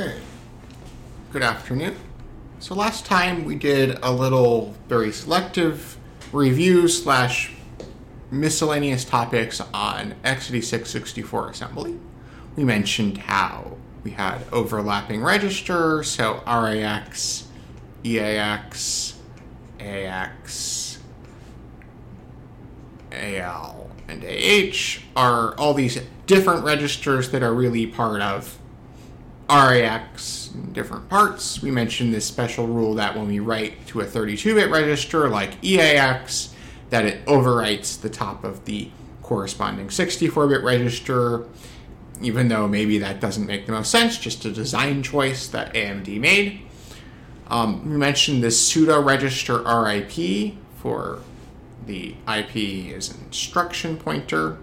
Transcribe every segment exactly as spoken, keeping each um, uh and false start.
Okay, good afternoon. So last time we did a little very selective review slash miscellaneous topics on x eighty-six sixty-four assembly. We mentioned how we had overlapping registers, so R A X, E A X, A X, A L, and A H are all these different registers that are really part of R A X in different parts. We mentioned this special rule that when we write to a thirty-two bit register like E A X, that it overwrites the top of the corresponding sixty-four bit register, even though maybe that doesn't make the most sense, just a design choice that A M D made. Um, we mentioned this pseudo register R I P for the I P is an instruction pointer,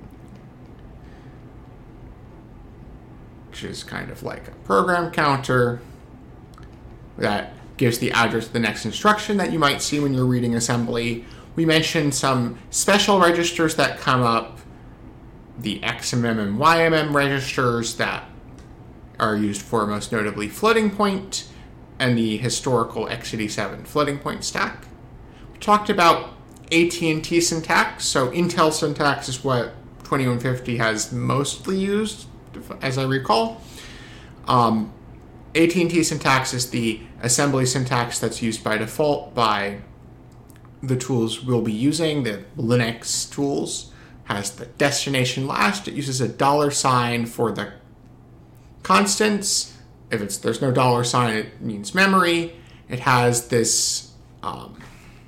which is kind of like a program counter that gives the address of the next instruction that you might see when you're reading assembly. We mentioned some special registers that come up, the X M M and Y M M registers that are used for most notably floating point, and the historical x eighty-seven floating point stack. We talked about A T and T syntax, so Intel syntax is what twenty-one fifty has mostly used, as I recall. Um, A T and T syntax is the assembly syntax that's used by default by the tools we'll be using. The Linux tools has the destination last. It uses a dollar sign for the constants. If it's there's no dollar sign, it means memory. It has this um,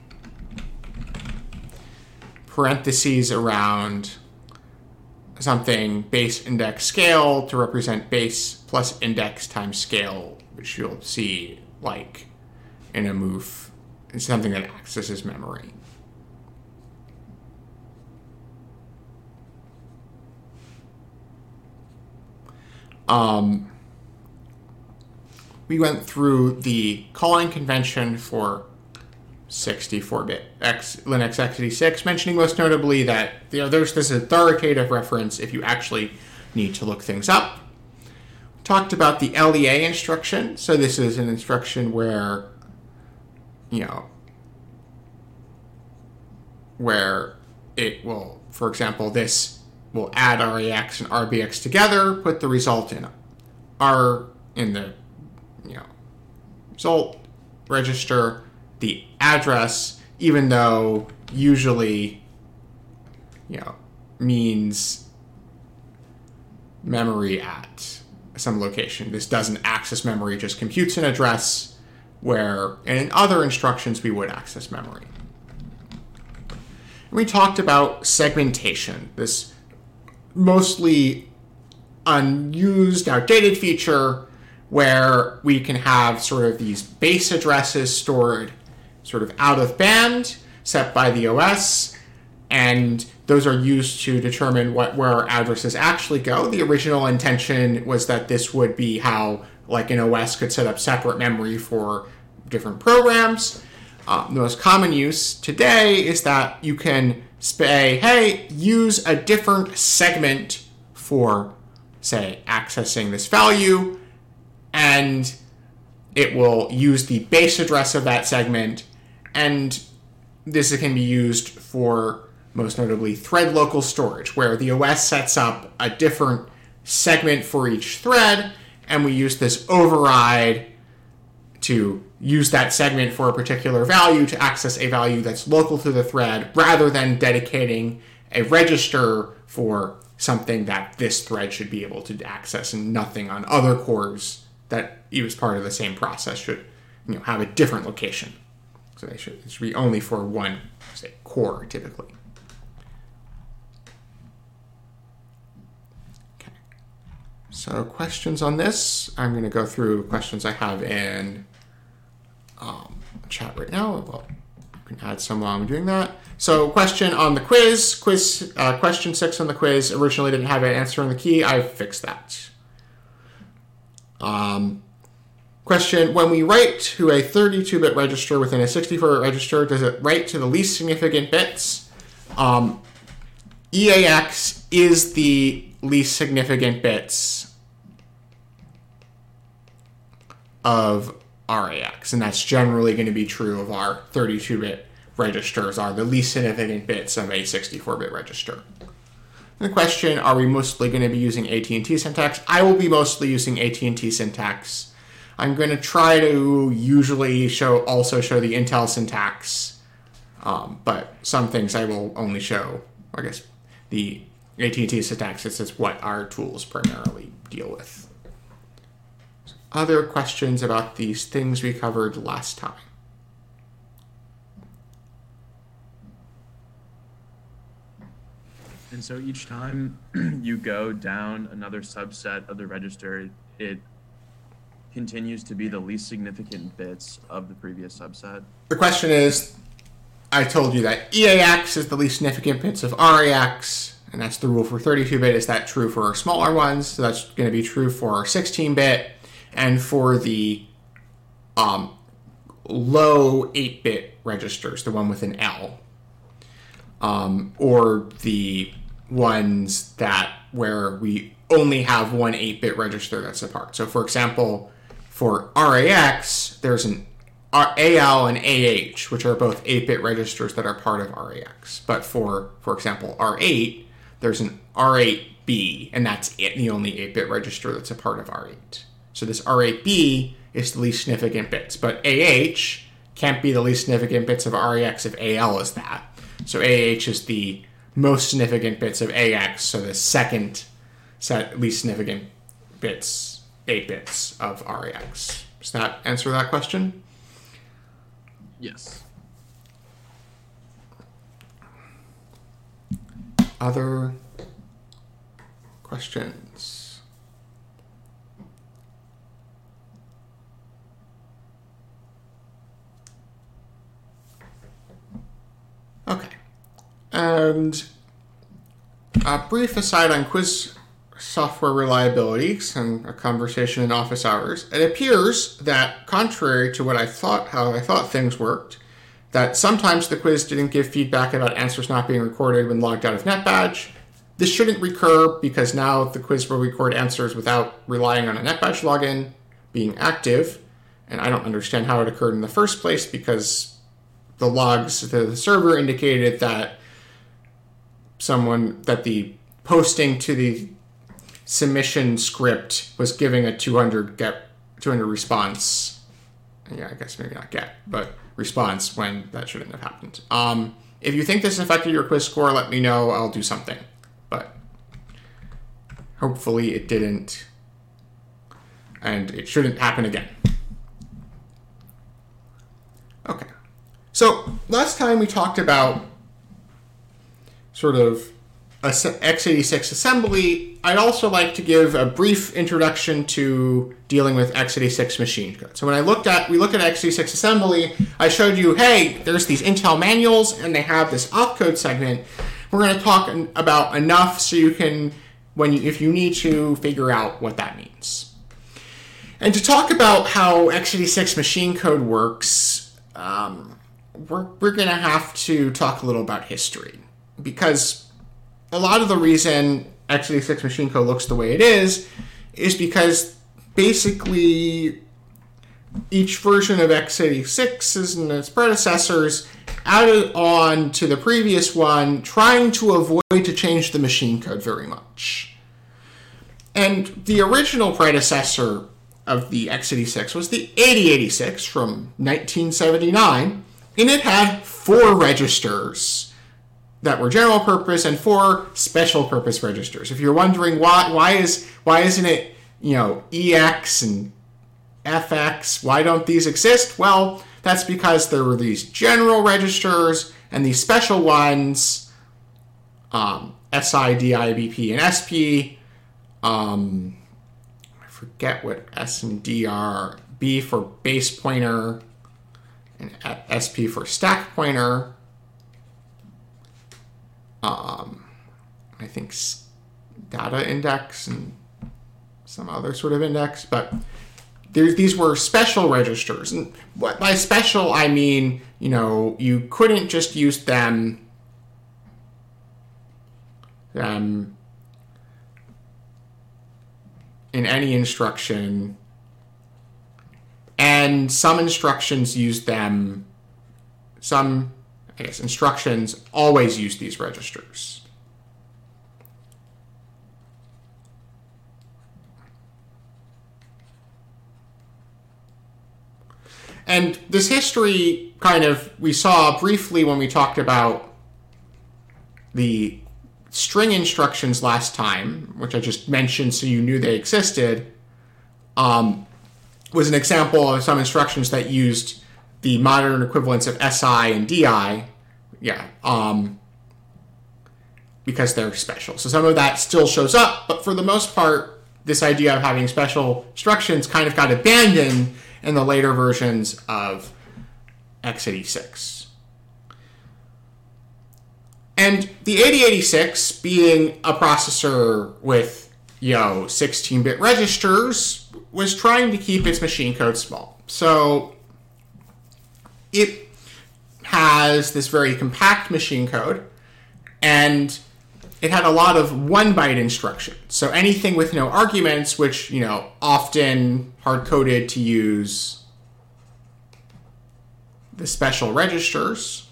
parentheses around something base index scale to represent base plus index times scale, which you'll see like in a move. It's something that accesses memory. Um, we went through the calling convention for sixty-four bit X, Linux x eighty-six, mentioning most notably that you know, there's this authoritative reference if you actually need to look things up. We talked about the L E A instruction. So this is an instruction where, you know, where it will, for example, this will add R A X and R B X together, put the result in R in the, you know, result register, the address, even though usually, you know, means memory at some location. This doesn't access memory, just computes an address, where in other instructions we would access memory. And we talked about segmentation, this mostly unused, outdated feature where we can have sort of these base addresses stored sort of out of band, set by the O S, and those are used to determine what where our addresses actually go. The original intention was that this would be how like an O S could set up separate memory for different programs. Uh, the most common use today is that you can say, hey, use a different segment for, say, accessing this value, and it will use the base address of that segment, and this can be used for, most notably, thread local storage, where the O S sets up a different segment for each thread, and we use this override to use that segment for a particular value to access a value that's local to the thread, rather than dedicating a register for something that this thread should be able to access, and nothing on other cores that is part of the same process should, you know, have a different location. So they should, it should be only for one, say, core, typically. Okay. So questions on this? I'm going to go through questions I have in um, chat right now. Well, you can add some while I'm doing that. So question on the quiz. Quiz uh, question six on the quiz originally didn't have an answer in the key. I've fixed that. Um, question, when we write to a thirty-two bit register within a sixty-four bit register, does it write to the least significant bits? Um, E A X is the least significant bits of R A X, and that's generally going to be true of our thirty-two bit registers, are the least significant bits of a sixty-four bit register. And the question, are we mostly going to be using A T and T syntax? I will be mostly using A T and T syntax. I'm going to try to usually show also show the Intel syntax, um, but some things I will only show, I guess, the A T and T syntax. This is what our tools primarily deal with. Other questions about these things we covered last time? And so each time you go down another subset of the register, it continues to be the least significant bits of the previous subset? The question is, I told you that E A X is the least significant bits of R A X, and that's the rule for thirty-two bit. Is that true for our smaller ones? So that's going to be true for our sixteen bit, and for the um, low eight bit registers, the one with an L, um, or the ones that where we only have one eight bit register that's apart. So for example, for R A X, there's an A L and A H, which are both eight bit registers that are part of R A X. But for, for example, R eight, there's an R eight B, and that's it, the only eight bit register that's a part of R eight. So this R eight B is the least significant bits, but A H can't be the least significant bits of R A X if A L is that. So A H is the most significant bits of A X, so the second set least significant bits, eight bits of R A X. Does that answer that question? Yes. Other questions? Okay. And a brief aside on quiz software reliability and a conversation in office hours. It appears that, contrary to what I thought, how I thought things worked, that sometimes the quiz didn't give feedback about answers not being recorded when logged out of NetBadge. This shouldn't recur because now the quiz will record answers without relying on a NetBadge login being active, and I don't understand how it occurred in the first place because the logs, the server indicated that someone, that the posting to the submission script was giving a two hundred get, two hundred response. Yeah, I guess maybe not get, but response when that shouldn't have happened. Um, if you think this affected your quiz score, let me know. I'll do something. But hopefully it didn't, and it shouldn't happen again. Okay. So last time we talked about sort of x eighty-six assembly. I'd also like to give a brief introduction to dealing with x eighty-six machine code. So when I looked at, we looked at x eighty-six assembly, I showed you, hey, there's these Intel manuals and they have this opcode segment. We're going to talk about enough so you can, when you, if you need to, figure out what that means. And to talk about how x eighty-six machine code works, um, we're, we're going to have to talk a little about history. Because a lot of the reason x eighty-six machine code looks the way it is is because basically each version of x eighty-six and its predecessors added on to the previous one, trying to avoid to change the machine code very much. And the original predecessor of the x eighty-six was the eighty eighty-six from nineteen seventy-nine, and it had four registers that were general purpose and four special purpose registers. If you're wondering why why is why isn't it, you know, E X and F X, why don't these exist? Well, that's because there were these general registers and these special ones, um, S I, D I, B P, and S P. Um, I forget what S and D are. B for base pointer and S P for stack pointer. Um, I think data index and some other sort of index, but there, these were special registers. And what, by special, I mean, you know, you couldn't just use them, them in any instruction and some instructions use them, some, I guess, instructions always use these registers. And this history kind of, we saw briefly when we talked about the string instructions last time, which I just mentioned so you knew they existed, um, was an example of some instructions that used the modern equivalents of S I and D I, yeah, um, because they're special. So some of that still shows up, but for the most part, this idea of having special instructions kind of got abandoned in the later versions of x eighty-six. And the eighty eighty-six, being a processor with, you know, sixteen-bit registers, was trying to keep its machine code small. So it has this very compact machine code, and it had a lot of one-byte instructions. So anything with no arguments, which, you know, often hard-coded to use the special registers.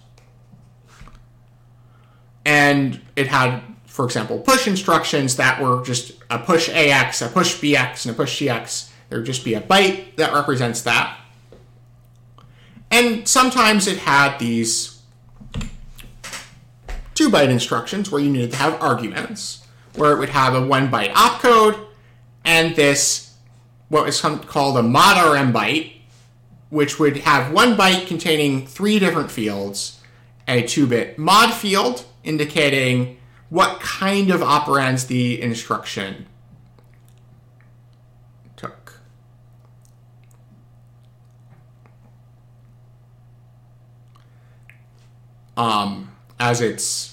And it had, for example, push instructions that were just a push A X, a push B X, and a push C X. There would just be a byte that represents that. And sometimes it had these two-byte instructions where you needed to have arguments, where it would have a one-byte opcode and this, what is called a mod R M byte, which would have one byte containing three different fields, a two-bit mod field indicating what kind of operands the instruction took. Um, as its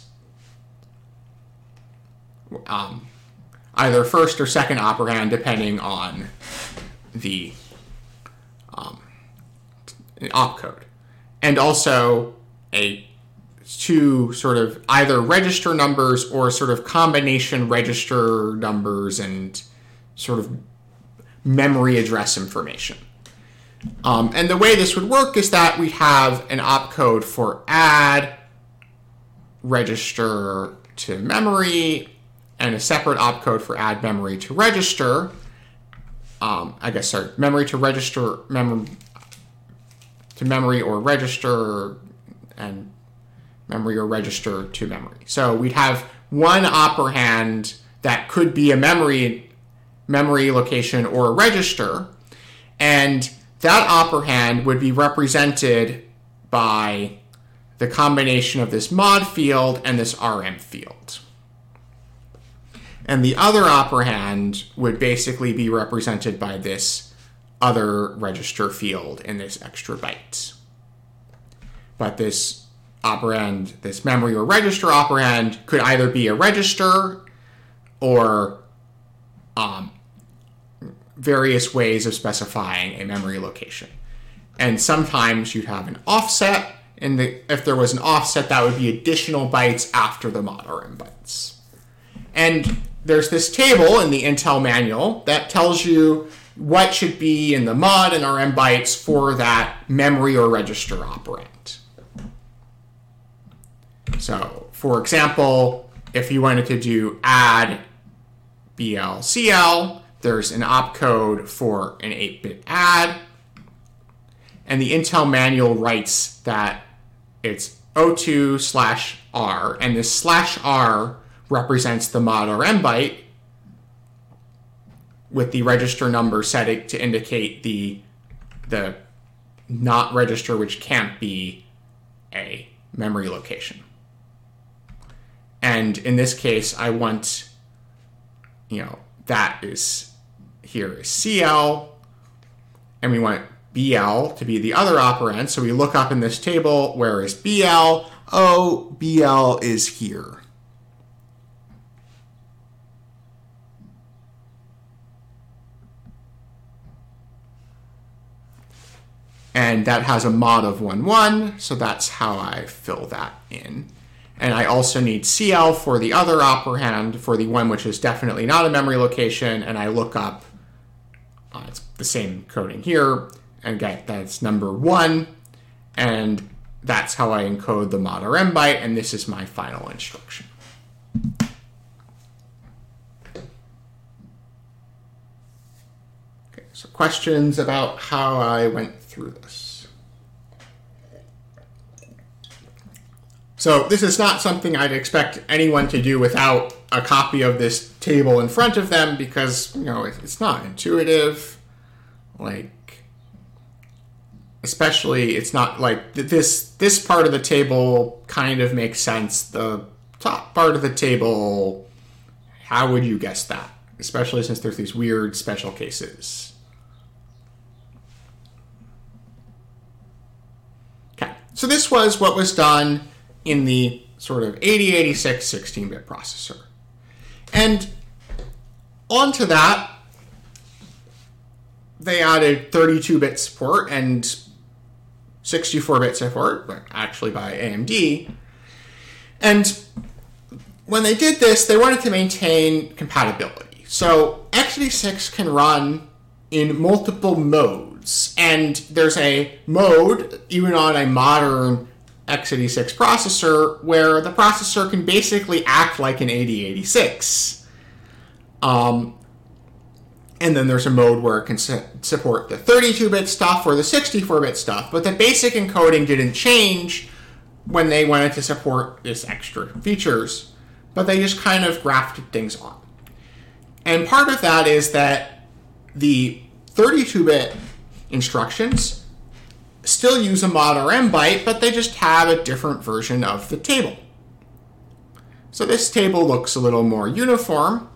um, either first or second operand, depending on the um, opcode. And also a two sort of either register numbers or sort of combination register numbers and sort of memory address information. Um, and the way this would work is that we have an opcode for add register to memory and a separate opcode for add memory to register. Um, I guess, sorry, memory to register, mem- to memory or register, and memory or register to memory. So we'd have one operand that could be a memory memory location or a register, and that operand would be represented by the combination of this mod field and this R M field. And the other operand would basically be represented by this other register field in this extra byte. But this operand, this memory or register operand, could either be a register or um, various ways of specifying a memory location. And sometimes you'd have an offset, and the, if there was an offset, that would be additional bytes after the mod R M bytes. And there's this table in the Intel manual that tells you what should be in the mod and R M bytes for that memory or register operand. So, for example, if you wanted to do add B L C L, there's an opcode for an eight-bit add, and the Intel manual writes that it's O two slash R, and this slash R represents the mod R M byte with the register number set to indicate the, the not register, which can't be a memory location. And in this case, I want, you know, that is, here is C L, and we want B L to be the other operand. So we look up in this table, where is B L? Oh, B L is here. And that has a mod of one one, so that's how I fill that in. And I also need C L for the other operand, for the one which is definitely not a memory location, and I look up, uh, it's the same coding here, and get that's number one, and that's how I encode the mod R M byte, and this is my final instruction. Okay, so questions about how I went through this. So this is not something I'd expect anyone to do without a copy of this table in front of them, because, you know, it's not intuitive. Like, especially, it's not like this, this part of the table kind of makes sense. The top part of the table, how would you guess that? Especially since there's these weird special cases. Okay, so this was what was done in the sort of eighty eighty-six sixteen-bit processor. And onto that, they added thirty-two bit support and sixty-four bit support, but actually by A M D. And when they did this, they wanted to maintain compatibility. So x eighty-six can run in multiple modes, and there's a mode, even on a modern x eighty-six processor, where the processor can basically act like an eighty eighty-six. Um, and then there's a mode where it can su- support the thirty-two bit stuff or the sixty-four bit stuff, but the basic encoding didn't change when they wanted to support this extra features, but they just kind of grafted things on. And part of that is that the thirty-two bit instructions still use a mod R M byte, but they just have a different version of the table. So this table looks a little more uniform.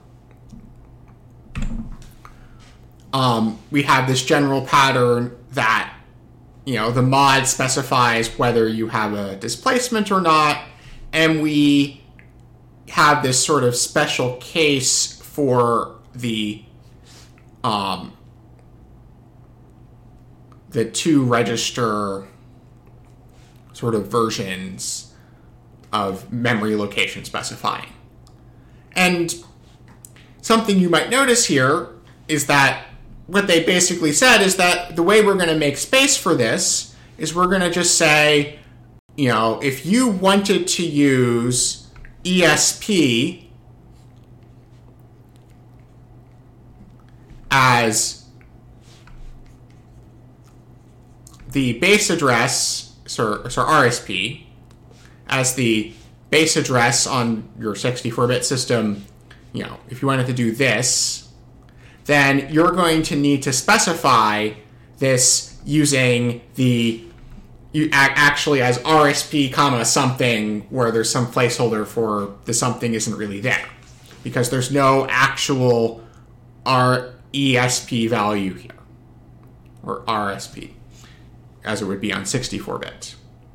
Um, we have this general pattern that, you know, the mod specifies whether you have a displacement or not, and we have this sort of special case for the um, the two register sort of versions of memory location specifying. And something you might notice here is that what they basically said is that the way we're going to make space for this is we're going to just say, you know, if you wanted to use E S P as the base address, so, so R S P, as the base address on your sixty-four bit system, you know, if you wanted to do this, then you're going to need to specify this using the, you actually as R S P comma something, where there's some placeholder for the something isn't really there, because there's no actual R E S P value here, or R S P, as it would be on sixty-four bit.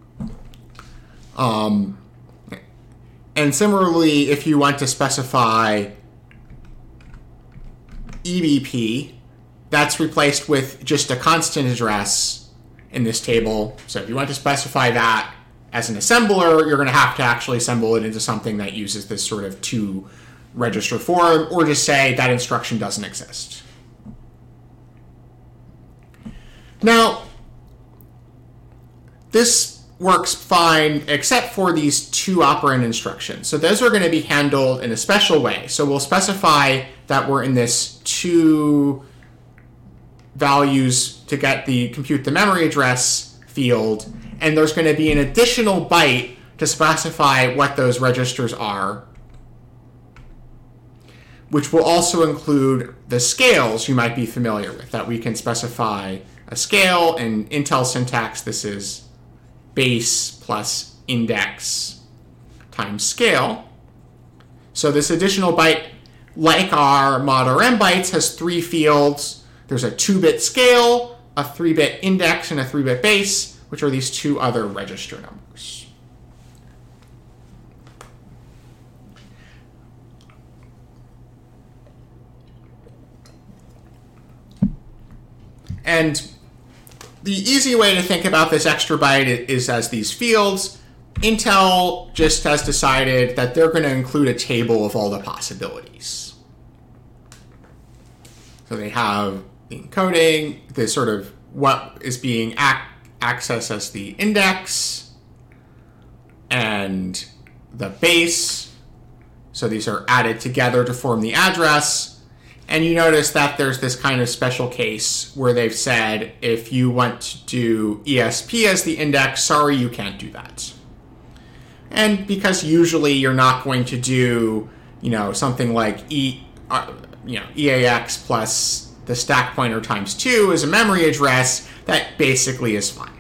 Um, and similarly, if you want to specify E B P, that's replaced with just a constant address in this table. So if you want to specify that as an assembler, you're going to have to actually assemble it into something that uses this sort of two register form, or just say that instruction doesn't exist. Now, this works fine except for these two operand instructions. So those are going to be handled in a special way. So we'll specify that we're in this two values to get the compute the memory address field, and there's going to be an additional byte to specify what those registers are, which will also include the scales you might be familiar with, that we can specify a scale. In Intel syntax, this is base plus index times scale. So this additional byte, like our mod R M bytes, has three fields. There's a two bit scale, a three bit index, and a three bit base, which are these two other register numbers. And the easy way to think about this extra byte is as these fields. Intel just has decided that they're going to include a table of all the possibilities. So they have the encoding, the sort of what is being ac- accessed as the index and the base. So these are added together to form the address. And you notice that there's this kind of special case where they've said, if you want to do E S P as the index, sorry, you can't do that. And because usually you're not going to do, you know, something like E, uh, you know, E A X plus the stack pointer times two as a memory address, that basically is fine.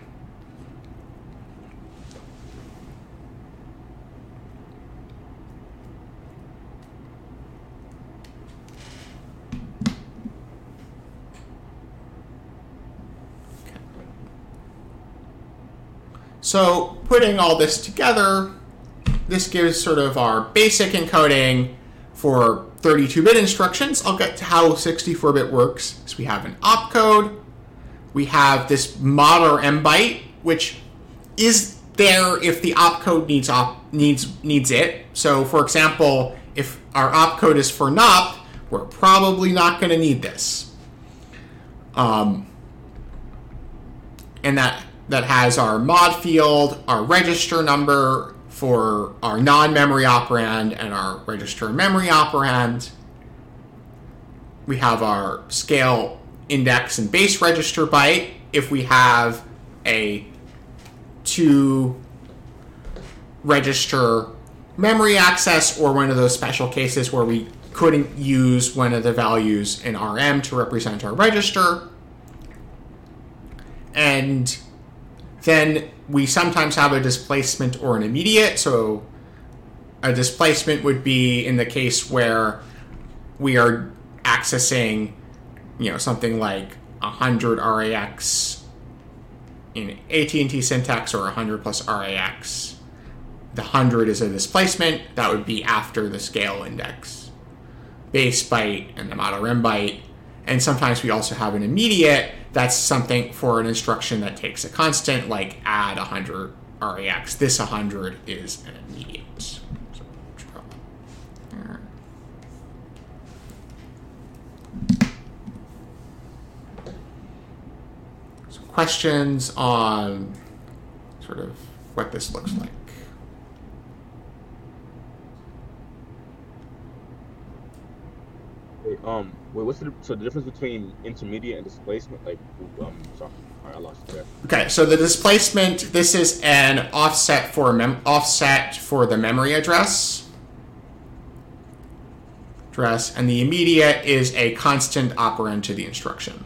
So putting all this together, this gives sort of our basic encoding for thirty-two bit instructions. I'll get to how sixty-four bit works. So we have an opcode. We have this mod or M byte, which is there if the opcode needs op needs needs it. So for example, if our opcode is for N O P, we're probably not going to need this. Um, and that that has our mod field, our register number for our non-memory operand, and our register memory operand. We have our scale, index, and base register byte if we have a two register memory access, or one of those special cases where we couldn't use one of the values in R M to represent our register. And then we sometimes have a displacement or an immediate. So a displacement would be in the case where we are accessing, you know, something like one hundred R A X in A T and T syntax, or one hundred plus R A X. The one hundred is a displacement. That would be after the scale, index, base byte, and the mod or M byte. And sometimes we also have an immediate. That's something for an instruction that takes a constant, like add one hundred R A X. This one hundred is an immediate. So, so questions on sort of what this looks like. Wait, um, wait, what's the so the difference between intermediate and displacement? Like, um, sorry, all right, I lost it there. Okay, so the displacement, this is an offset for mem offset for the memory address. Address, and the immediate is a constant operand to the instruction.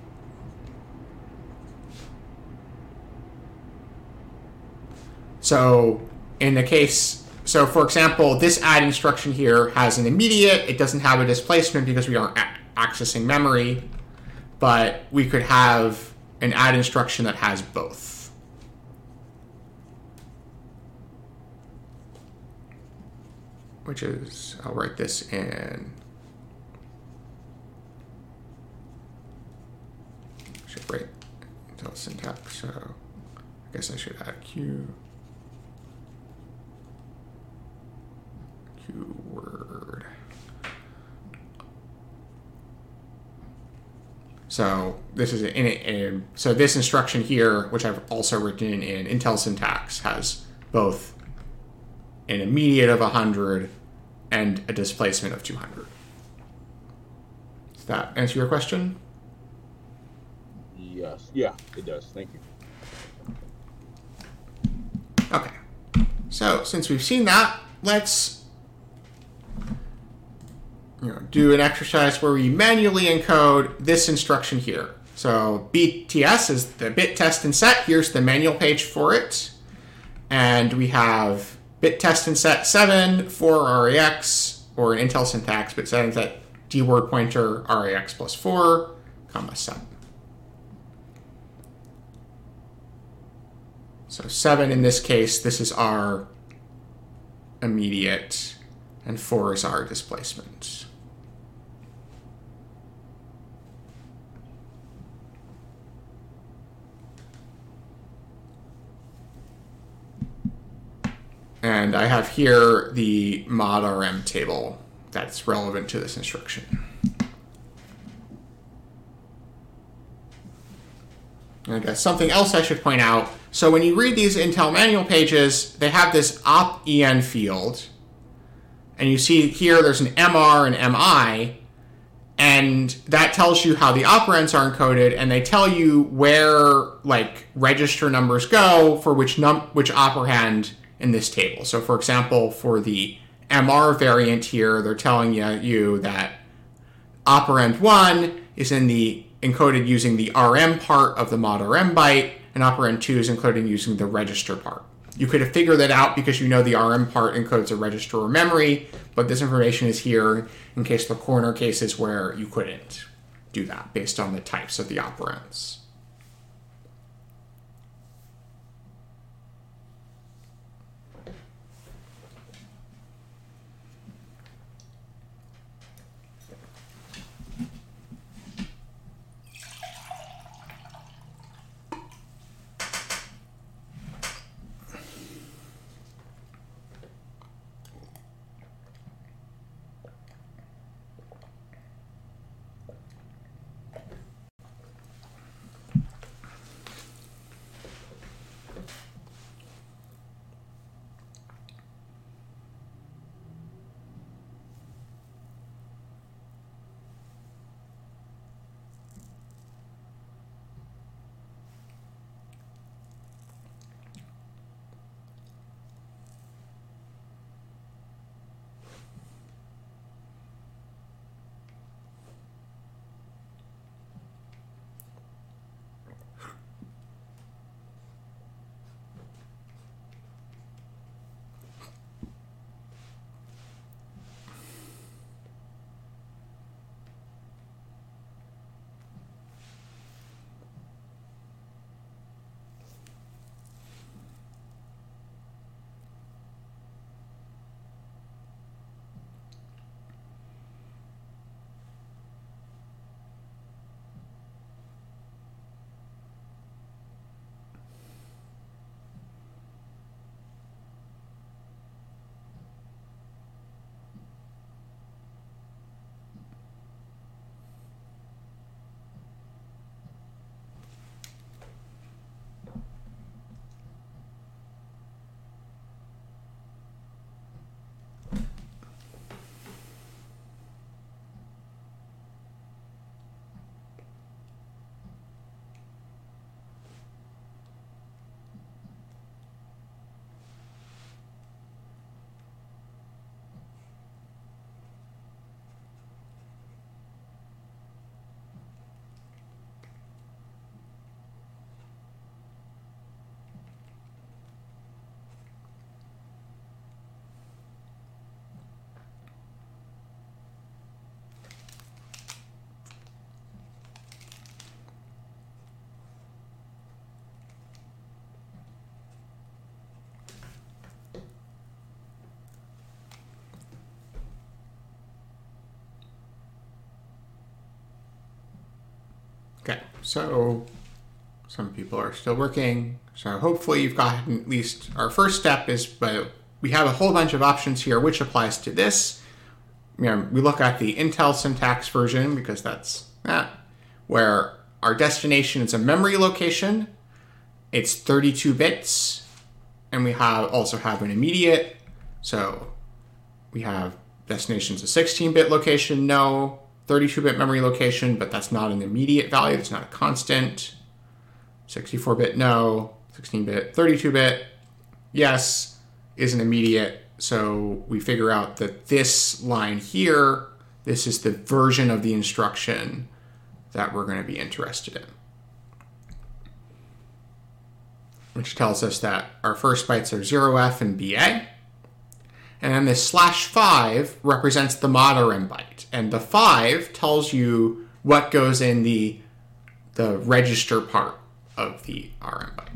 So in the case. So, for example, this add instruction here has an immediate. It doesn't have a displacement because we aren't accessing memory. But we could have an add instruction that has both. Which is, I'll write this in. I should write until syntax. So, I guess I should add Q. Word. So this is in it. So this instruction here, which I've also written in Intel syntax, has both an immediate of one hundred and a displacement of two hundred. Does that answer your question? Yes. Yeah, it does. Thank you. Okay. So since we've seen that, let's You know, do an exercise where we manually encode this instruction here. So B T S is the bit test and set. Here's the manual page for it. And we have bit test and set seven for R A X, or an Intel syntax, bit seven set D word pointer R A X plus four, comma seven. So seven in this case, this is our immediate, and four is our displacement. And I have here the mod R M table that's relevant to this instruction. I guess something else I should point out. So when you read these Intel manual pages, they have this op-en field. And you see here there's an M R and M I. And that tells you how the operands are encoded. And they tell you where like register numbers go for which num which operand in this table. So for example, for the M R variant here, they're telling you, you that operand one is in the encoded using the R M part of the mod R M byte, and operand two is encoded using the register part. You could have figured that out because you know the R M part encodes a register or memory, but this information is here in case the corner cases where you couldn't do that based on the types of the operands. Okay, so some people are still working. So hopefully you've gotten at least our first step is, but we have a whole bunch of options here which applies to this. You know, we look at the Intel syntax version because that's that, where our destination is a memory location. It's thirty-two bits, and we have also have an immediate. So we have destination's a sixteen bit location, no. thirty-two bit memory location, but that's not an immediate value. It's not a constant. sixty-four bit, no. sixteen bit, thirty-two bit, yes, is an immediate. So we figure out that this line here, this is the version of the instruction that we're going to be interested in, which tells us that our first bytes are zero F and B A. And then this slash five represents the mod R M byte. And the five tells you what goes in the, the register part of the R M byte.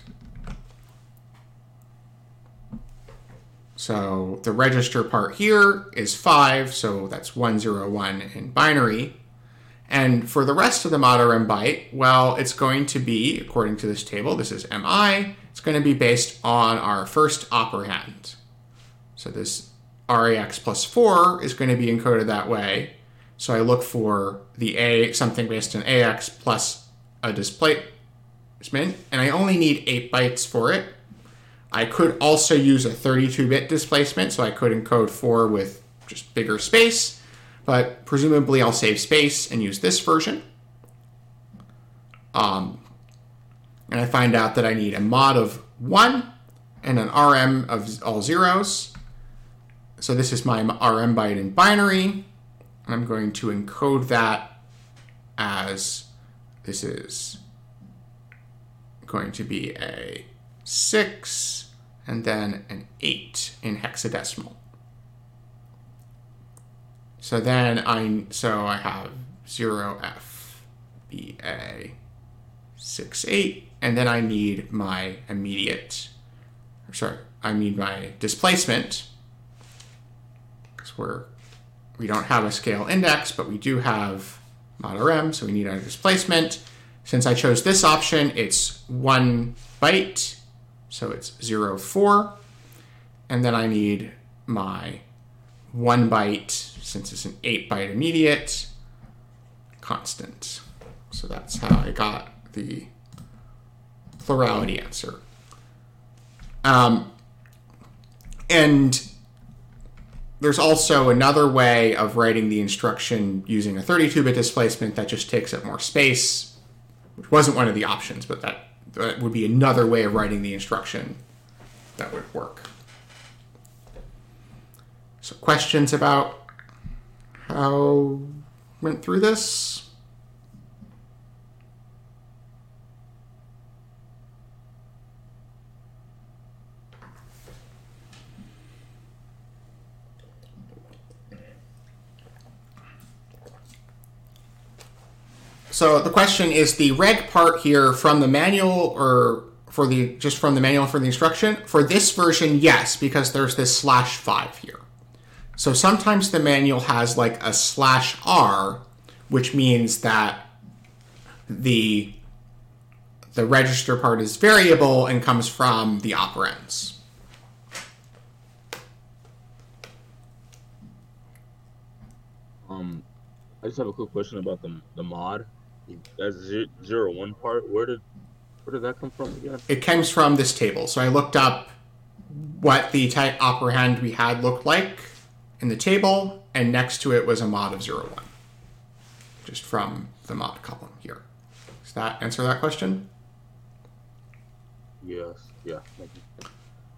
So the register part here is five, so that's one zero one in binary. And for the rest of the mod R M byte, well, it's going to be, according to this table, this is M I, it's going to be based on our first operand. So this R A X plus four is going to be encoded that way. So I look for the A, something based on A X plus a display, displacement, and I only need eight bytes for it. I could also use a thirty-two bit displacement, so I could encode four with just bigger space, but presumably I'll save space and use this version. Um, and I find out that I need a mod of one and an R M of all zeros. So this is my R M byte in binary, and I'm going to encode that as this is going to be a six and then an eight in hexadecimal. So then I so I have zero F B A six eight, and then I need my immediate, sorry, I need my displacement, because we're we don't have a scale index, but we do have mod R M, so we need our displacement. Since I chose this option, it's one byte, so it's zero four, and then I need my one byte, since it's an eight byte immediate, constant. So that's how I got the plurality answer. Um, and there's also another way of writing the instruction using a thirty-two bit displacement that just takes up more space, which wasn't one of the options, but that, that would be another way of writing the instruction that would work. So questions about how went through this? So the question is the reg part here from the manual, or for the just from the manual for the instruction? For this version, yes, because there's this slash five here. So sometimes the manual has like a slash R, which means that the the register part is variable and comes from the operands. Um, I just have a quick question about the the mod. That zero one part. Where did where did that come from again? It comes from this table. So I looked up what the type operand we had looked like in the table, and next to it was a mod of zero one, just from the mod column here. Does that answer that question? Yes. Yeah. Thank you.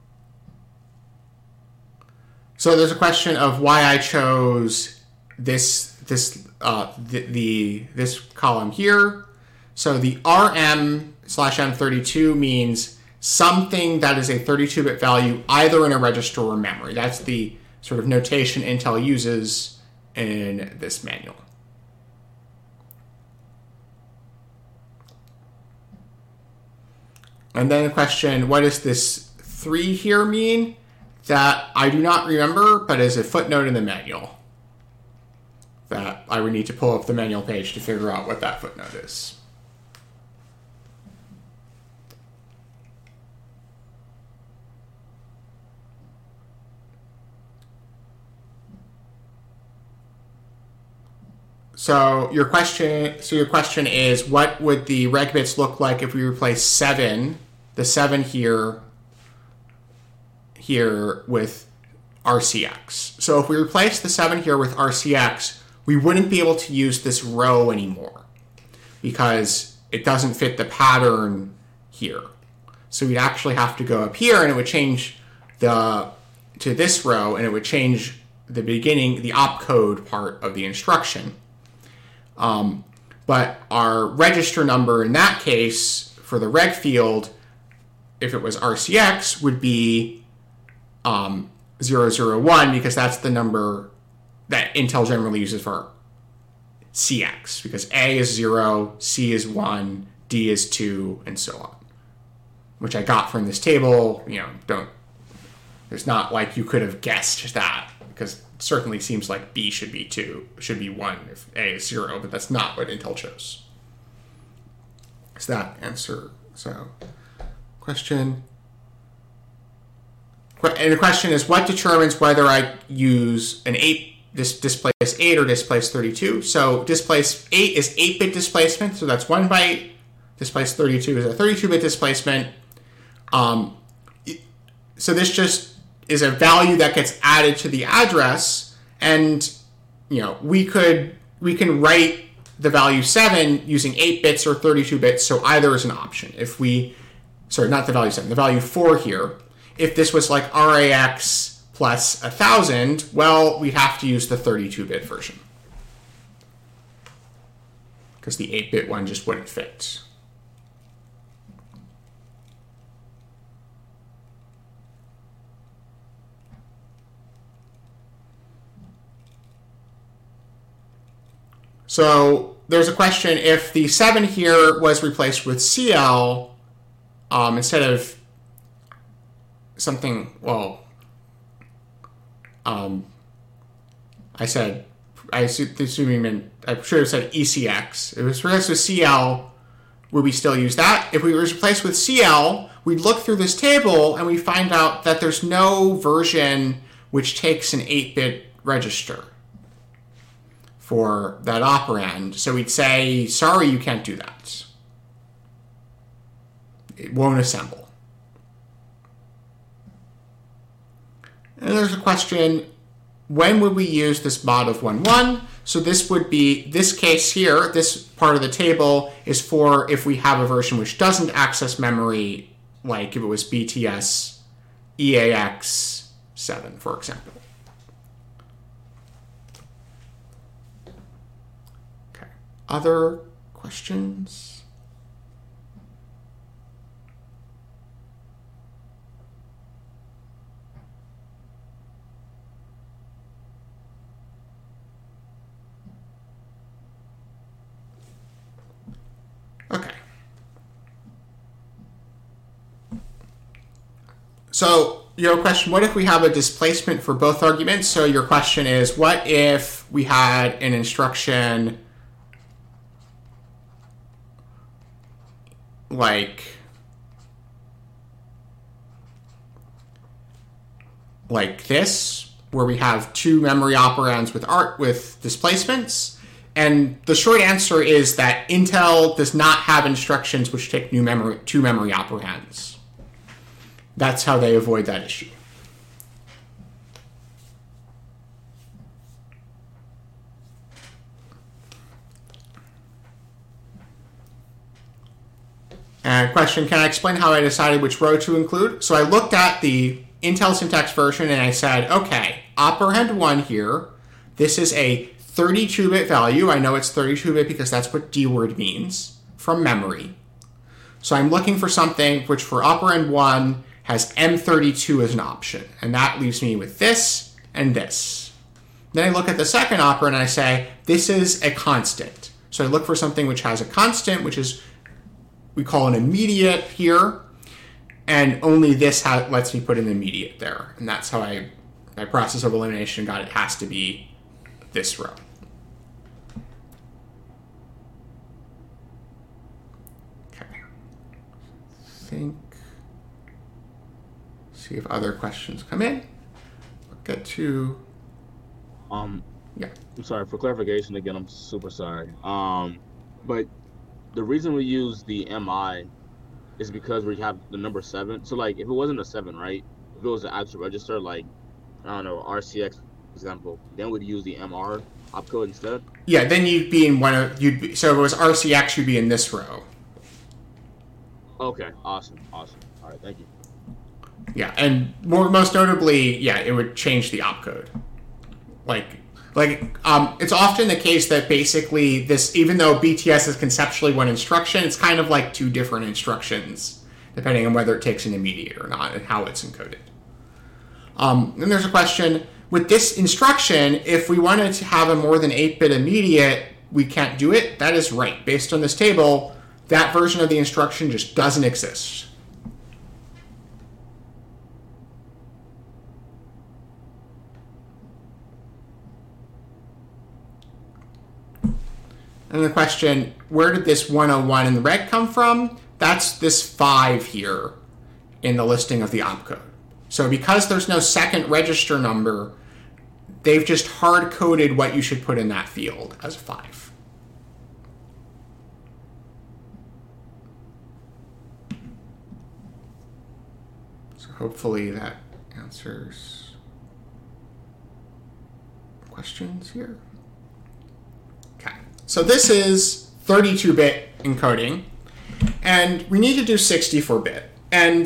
So there's a question of why I chose this this uh, the, the this column here. So the R M slash M thirty-two means something that is a thirty-two bit value either in a register or memory. That's the sort of notation Intel uses in this manual. And then the question, what does this three here mean? That I do not remember, but is a footnote in the manual. That I would need to pull up the manual page to figure out what that footnote is. So your question, so your question is, what would the reg bits look like if we replace seven, the seven here, here with R C X? So if we replace the seven here with R C X, we wouldn't be able to use this row anymore because it doesn't fit the pattern here. So we'd actually have to go up here, and it would change the to this row, and it would change the beginning, the opcode part of the instruction. Um, but our register number in that case for the reg field, if it was R C X, would be um, zero zero one, because that's the number that Intel generally uses for C X, because A is zero, C is one, D is two, and so on, which I got from this table. You know, don't, it's not like you could have guessed that, because it certainly seems like B should be two, should be one if A is zero, but that's not what Intel chose. Is that answer? So, question. And the question is, what determines whether I use an eight, this displace eight or displace thirty-two? So displace eight is eight bit displacement, so that's one byte. displace thirty-two is a thirty-two bit displacement. Um, so this just is a value that gets added to the address, and you know we could we can write the value seven using eight bits or thirty-two bits, so either is an option. If we, sorry, not the value seven, the value four here. If this was like R A X plus one thousand, well, we'd have to use the thirty-two bit version, because the eight bit one just wouldn't fit. So there's a question, if the seven here was replaced with C L um, instead of something, well, um, I said, I assuming I should have said E C X. If it was replaced with C L, would we still use that? If we were replaced with C L, we'd look through this table and we find out that there's no version which takes an eight bit register for that operand. So we'd say, sorry, you can't do that. It won't assemble. And there's a question, when would we use this mod of one one? So this would be, this case here, this part of the table is for if we have a version which doesn't access memory, like if it was B T S E A X seven, for example. Other questions? Okay. So your question, what if we have a displacement for both arguments? So your question is, what if we had an instruction like like this, where we have two memory operands with art with displacements? And the short answer is that Intel does not have instructions which take new memory two memory operands. That's how they avoid that issue. And question, can I explain how I decided which row to include? So I looked at the Intel syntax version and I said, okay, operand one here, this is a thirty-two bit value. I know it's thirty-two bit because that's what D word means, from memory. So I'm looking for something which for operand one has M thirty-two as an option. And that leaves me with this and this. Then I look at the second operand and I say, this is a constant. So I look for something which has a constant, which is we call an immediate here, and only this ha- lets me put an immediate there. And that's how I, by process of elimination, got it has to be this row. Okay. Think. See if other questions come in. We'll get to. Um. Yeah. I'm sorry for clarification again. I'm super sorry. Um, but. The reason we use the M I is because we have the number seven. So, like, if it wasn't a seven, right? If it was an actual register, like, I don't know, R C X, for example, then we'd use the M R opcode instead? Yeah, then you'd be in one of, you'd be, so if it was R C X, you'd be in this row. Okay, awesome, awesome. All right, thank you. Yeah, and more, most notably, yeah, it would change the opcode. Like, Like, um, it's often the case that basically this, even though B T S is conceptually one instruction, it's kind of like two different instructions, depending on whether it takes an immediate or not and how it's encoded. Um, then there's a question, with this instruction, if we wanted to have a more than eight bit immediate, we can't do it. That is right. Based on this table, that version of the instruction just doesn't exist. And the question, where did this one oh one in the reg come from? That's this five here in the listing of the opcode. So because there's no second register number, they've just hard-coded what you should put in that field as a five. So hopefully that answers questions here. Okay, so this is thirty-two bit encoding, and we need to do sixty-four bit. And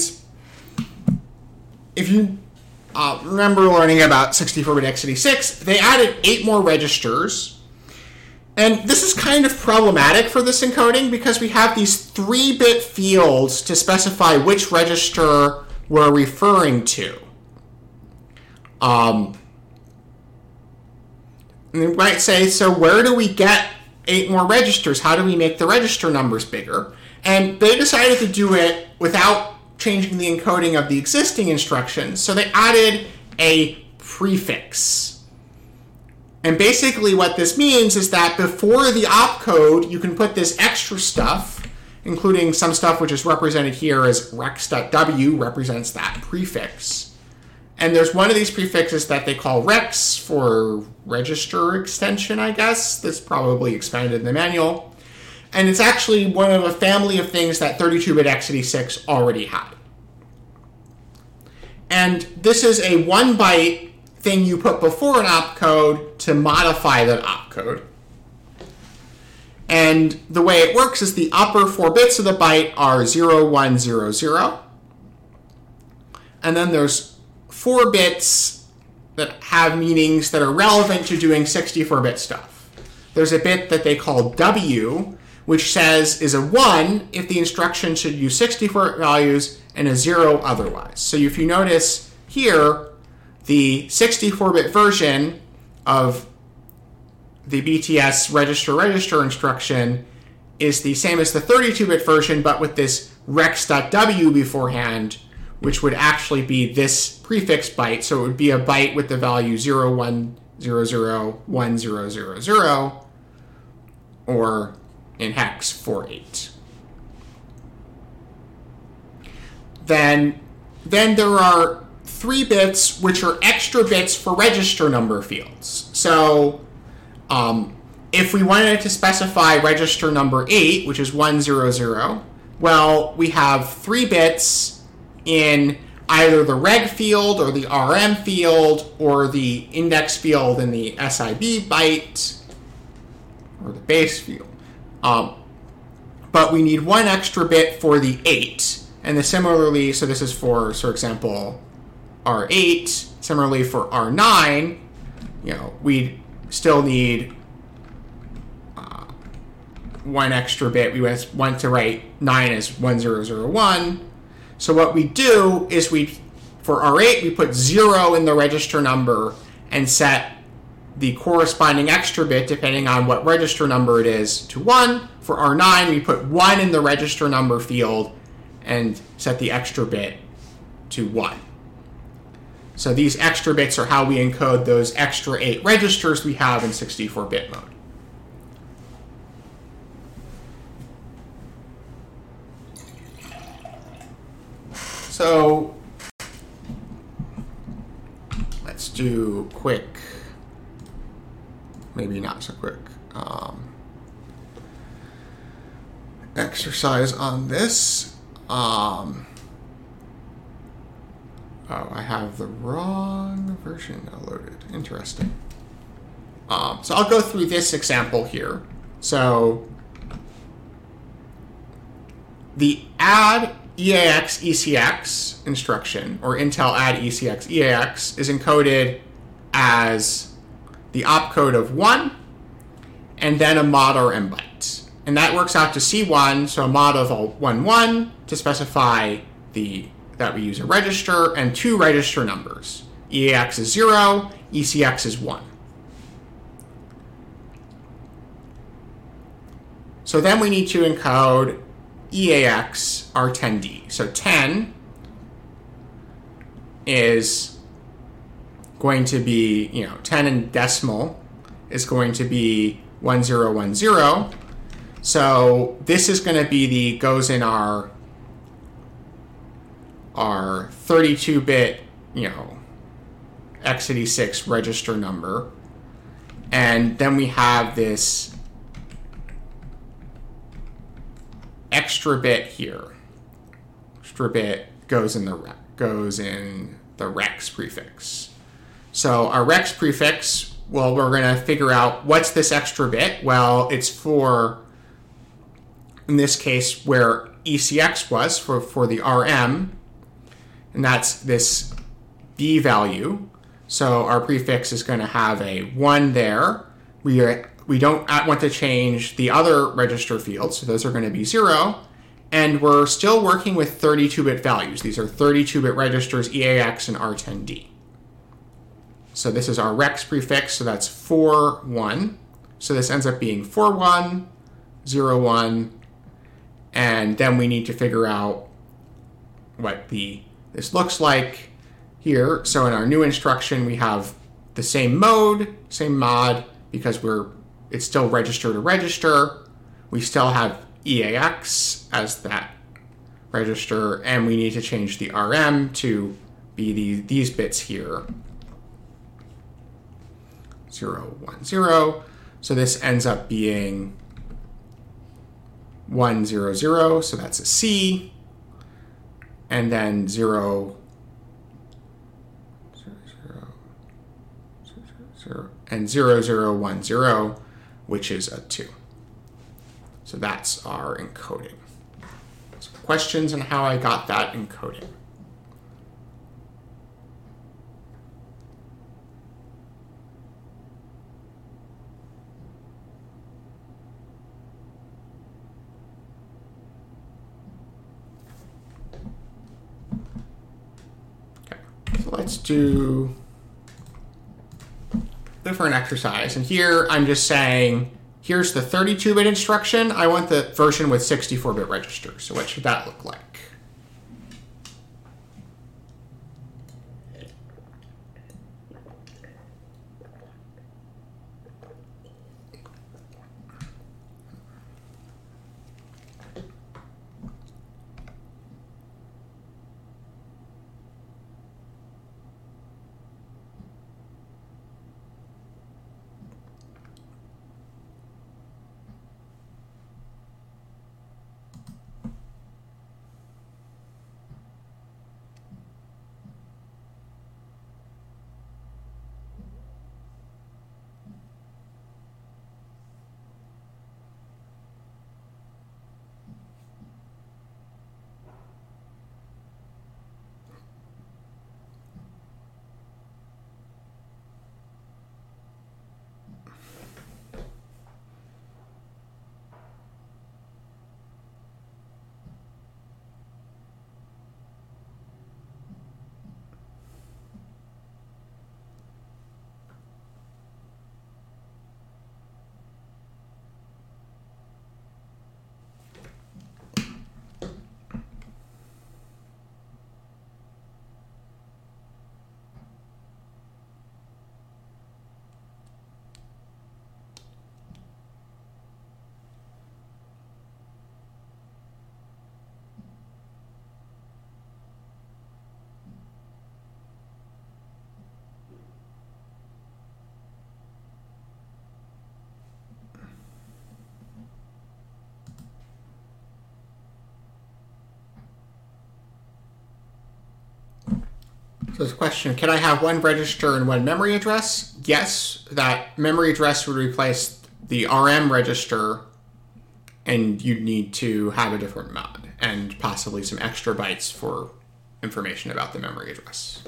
if you uh, remember learning about sixty-four bit x eighty-six, they added eight more registers. And this is kind of problematic for this encoding because we have these three bit fields to specify which register we're referring to. Um, and you might say, so where do we get eight more registers? How do we make the register numbers bigger? And they decided to do it without changing the encoding of the existing instructions. So they added a prefix. And basically what this means is that before the opcode, you can put this extra stuff, including some stuff which is represented here as rex.w represents that prefix. And there's one of these prefixes that they call rex for register extension, I guess. That's probably expanded in the manual. And it's actually one of a family of things that thirty-two bit x eighty-six already had. And this is a one byte thing you put before an opcode to modify that opcode. And the way it works is the upper four bits of the byte are zero, one, zero, zero. And then there's four bits that have meanings that are relevant to doing sixty-four bit stuff. There's a bit that they call W, which says is a one if the instruction should use sixty-four values and a zero otherwise. So if you notice here, the sixty-four bit version of the B T S register register instruction is the same as the thirty-two bit version, but with this rex.w beforehand, which would actually be this prefix byte. So it would be a byte with the value zero, one, zero, zero, one, zero, zero, zero, or in hex, four, eight. Then, then there are three bits which are extra bits for register number fields. So um, if we wanted to specify register number eight, which is one zero zero, well, we have three bits in either the reg field or the R M field or the index field in the S I B byte or the base field. Um, but we need one extra bit for the eight. And the similarly, so this is for, for example, R eight. Similarly for R nine, you know, we still need uh, one extra bit. We want to write nine as one zero zero one. So what we do is we, for R eight, we put zero in the register number and set the corresponding extra bit, depending on what register number it is, to one. For R nine, we put one in the register number field and set the extra bit to one. So these extra bits are how we encode those extra eight registers we have in sixty-four bit mode. So let's do quick, maybe not so quick, um, exercise on this. Um, oh, I have the wrong version loaded. Interesting. Um, so I'll go through this example here. So the add E A X E C X instruction, or Intel add E C X E A X, is encoded as the opcode of one and then a mod or M byte. And that works out to C one, so a mod of a one one to specify the that we use a register, and two register numbers. E A X is zero, E C X is one. So then we need to encode E A X R ten D. So ten is going to be, you know, ten in decimal is going to be one zero one zero. So this is going to be the, goes in our, our thirty-two bit, you know, x eighty-six register number. And then we have this extra bit here. Extra bit goes in the goes in the rex prefix. So our rex prefix, well, we're going to figure out what's this extra bit. Well, it's for, in this case, where E C X was for, for the R M, and that's this B value. So our prefix is going to have a one there. We are, we don't want to change the other register fields, so those are going to be zero. And we're still working with thirty-two bit values. These are thirty-two bit registers, E A X and R ten D. So this is our rex prefix, so that's four, one. So this ends up being four, one, zero, one. And then we need to figure out what the this looks like here. So in our new instruction, we have the same mode, same mod, because we're it's still register to register. We still have E A X as that register, and we need to change the R M to be the, these bits here. Zero, one, zero. So this ends up being one, zero, zero. So that's a C. And then zero, zero, zero, zero, zero, and zero, zero, one, zero, which is a two. So that's our encoding. So questions on how I got that encoding? Okay, so let's do a different exercise. And here I'm just saying, here's the thirty-two bit instruction. I want the version with sixty-four bit registers. So what should that look like? So this question, can I have one register and one memory address? Yes, that memory address would replace the R M register, and you'd need to have a different mod and possibly some extra bytes for information about the memory address.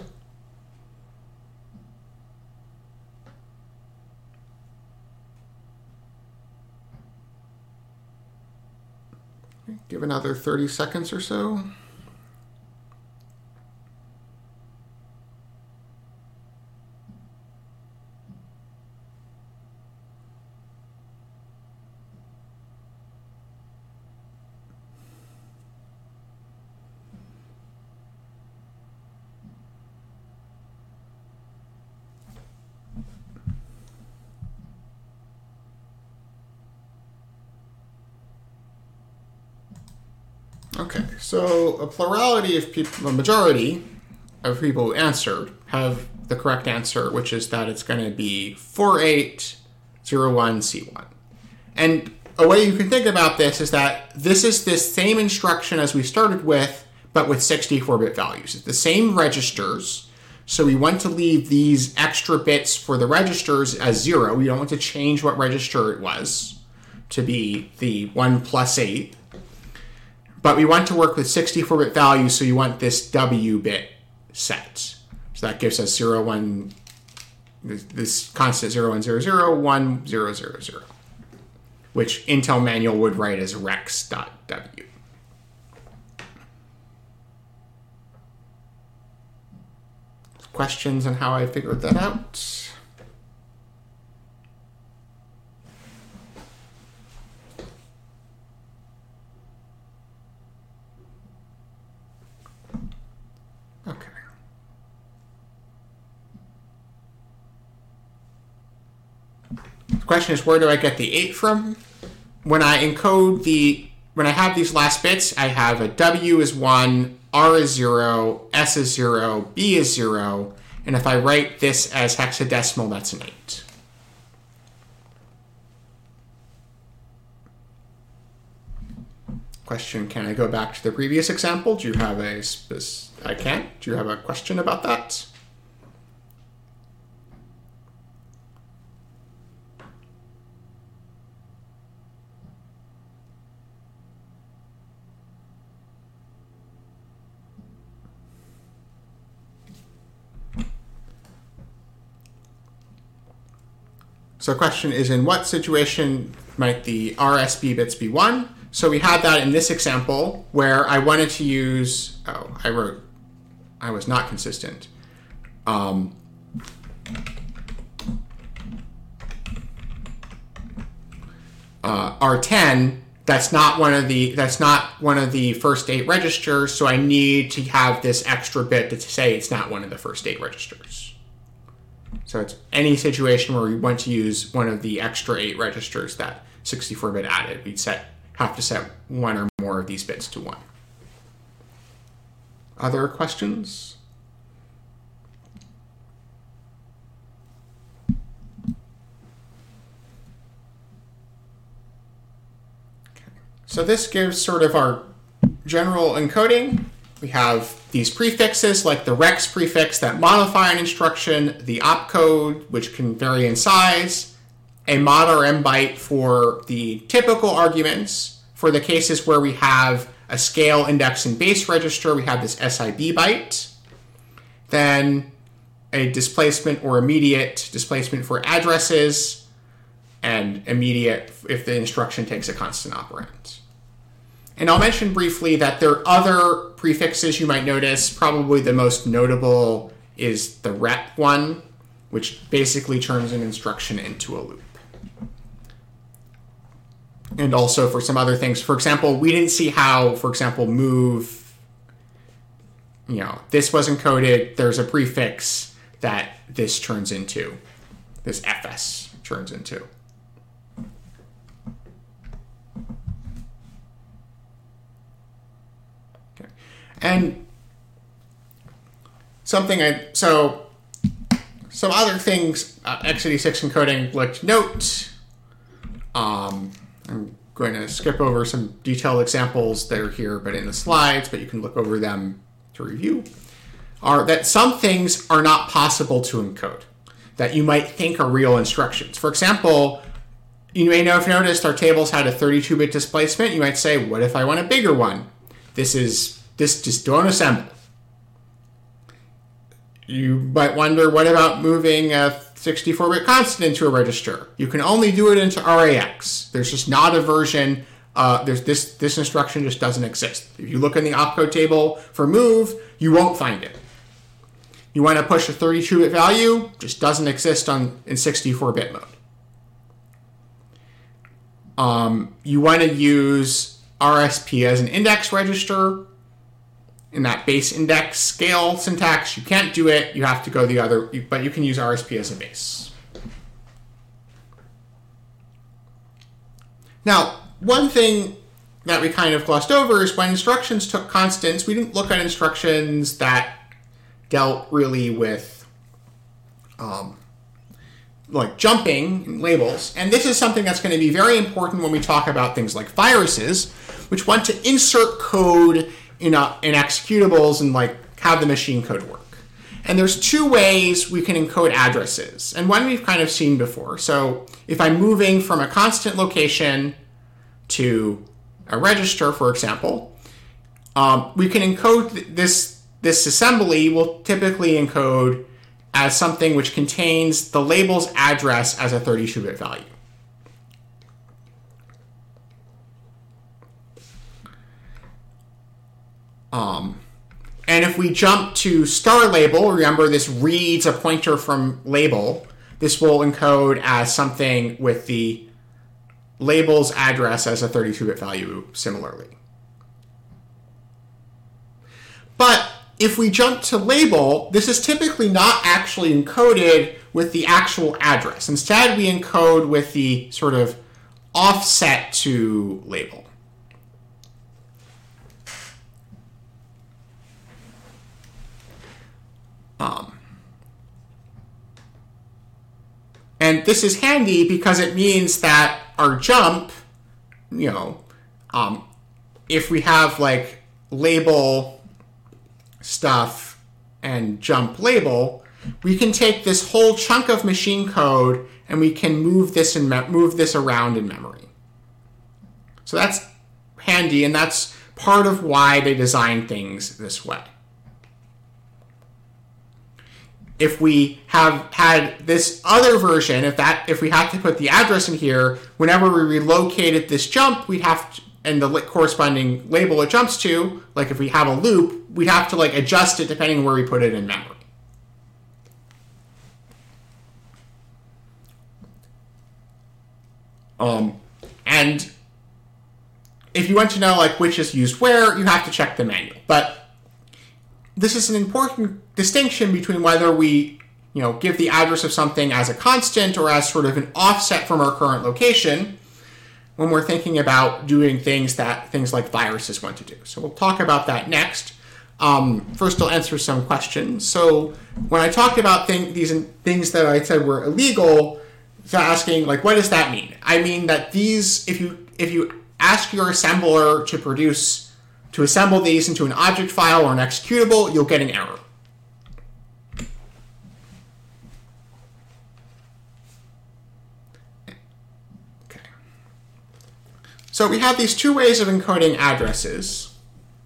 Give another thirty seconds or so. Okay, so a plurality of people, a majority of people who answered have the correct answer, which is that it's going to be four eight zero one C one. And a way you can think about this is that this is this same instruction as we started with, but with sixty-four bit values. It's the same registers, so we want to leave these extra bits for the registers as zero. We don't want to change what register it was to be the one plus eight. But we want to work with sixty-four bit values, so you want this W bit set. So that gives us zero, one, this, this constant zero, one, zero, zero, one, zero, zero, zero, which Intel manual would write as rex.w. Questions on how I figured that out? Okay. The question is, where do I get the eight from? When I encode the, when I have these last bits, I have a W is one, R is zero, S is zero, B is zero, and if I write this as hexadecimal, that's an eight. Question, can I go back to the previous example? Do you have a, I can't. Do you have a question about that? So the question is, in what situation might the R S B bits be one? So we had that in this example where I wanted to use, oh, I wrote, I was not consistent. Um, uh, R ten, that's not one of the, that's not one of the first eight registers, so I need to have this extra bit to say it's not one of the first eight registers. So it's any situation where we want to use one of the extra eight registers that sixty-four bit added. We'd set have to set one or more of these bits to one. Other questions? Okay. So this gives sort of our general encoding. We have these prefixes like the rex prefix that modify an instruction, the opcode, which can vary in size, a mod or M byte for the typical arguments. For the cases where we have a scale, index, and base register, we have this S I B byte. Then a displacement or immediate displacement for addresses, and immediate if the instruction takes a constant operand. And I'll mention briefly that there are other prefixes you might notice. Probably the most notable is the rep one, which basically turns an instruction into a loop. And also for some other things. For example, we didn't see how, for example, move, you know, this was encoded. There's a prefix that this turns into, this F S turns into. Okay. And something I, so some other things, uh, x eighty-six encoding, like note, um, I'm going to skip over some detailed examples that are here, but in the slides, but you can look over them to review, are that some things are not possible to encode that you might think are real instructions. For example, you may know if you noticed our tables had a thirty-two bit displacement. You might say, what if I want a bigger one? This is, this just don't assemble. You might wonder, what about moving a sixty-four bit constant into a register? You can only do it into R A X. There's just not a version. Uh, there's this this instruction just doesn't exist. If you look in the opcode table for move, you won't find it. You want to push a thirty-two bit value, just doesn't exist on in sixty-four bit mode. Um, you want to use R S P as an index register. In that base index scale syntax, you can't do it. You have to go the other, but you can use R S P as a base. Now, one thing that we kind of glossed over is when instructions took constants, we didn't look at instructions that dealt really with um, like jumping labels. And this is something that's going to be very important when we talk about things like viruses, which want to insert code in, uh, in executables and like have the machine code work. And there's two ways we can encode addresses, and one we've kind of seen before. So if I'm moving from a constant location to a register, for example, um, we can encode this, this assembly will typically encode as something which contains the label's address as a thirty-two bit value. Um, and if we jump to star label, remember this reads a pointer from label. This will encode as something with the label's address as a thirty-two bit value similarly. But if we jump to label, this is typically not actually encoded with the actual address. Instead, we encode with the sort of offset to label. Um, and this is handy because it means that our jump, you know, um, if we have like label stuff and jump label, we can take this whole chunk of machine code and we can move this and me- move this around in memory. So that's handy, and that's part of why they design things this way. If we have had this other version, if that if we had to put the address in here, whenever we relocated this jump, we'd have to, and the corresponding label it jumps to, like if we have a loop, we'd have to like adjust it depending on where we put it in memory. Um, and if you want to know like which is used where, you have to check the manual. But this is an important distinction between whether we, you know, give the address of something as a constant or as sort of an offset from our current location when we're thinking about doing things that things like viruses want to do. So we'll talk about that next. Um, first, I'll answer some questions. So when I talked about thing, these things that I said were illegal, so asking like, what does that mean? I mean that these, if you if you ask your assembler to produce to assemble these into an object file or an executable, you'll get an error. Okay. So we have these two ways of encoding addresses.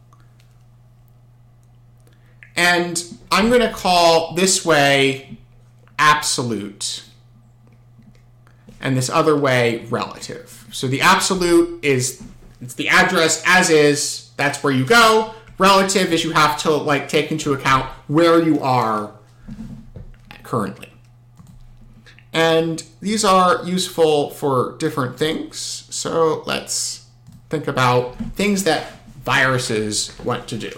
And I'm going to call this way absolute and this other way relative. So the absolute is it's the address as is, that's where you go. Relative is you have to like take into account where you are currently. And these are useful for different things. So let's think about things that viruses want to do.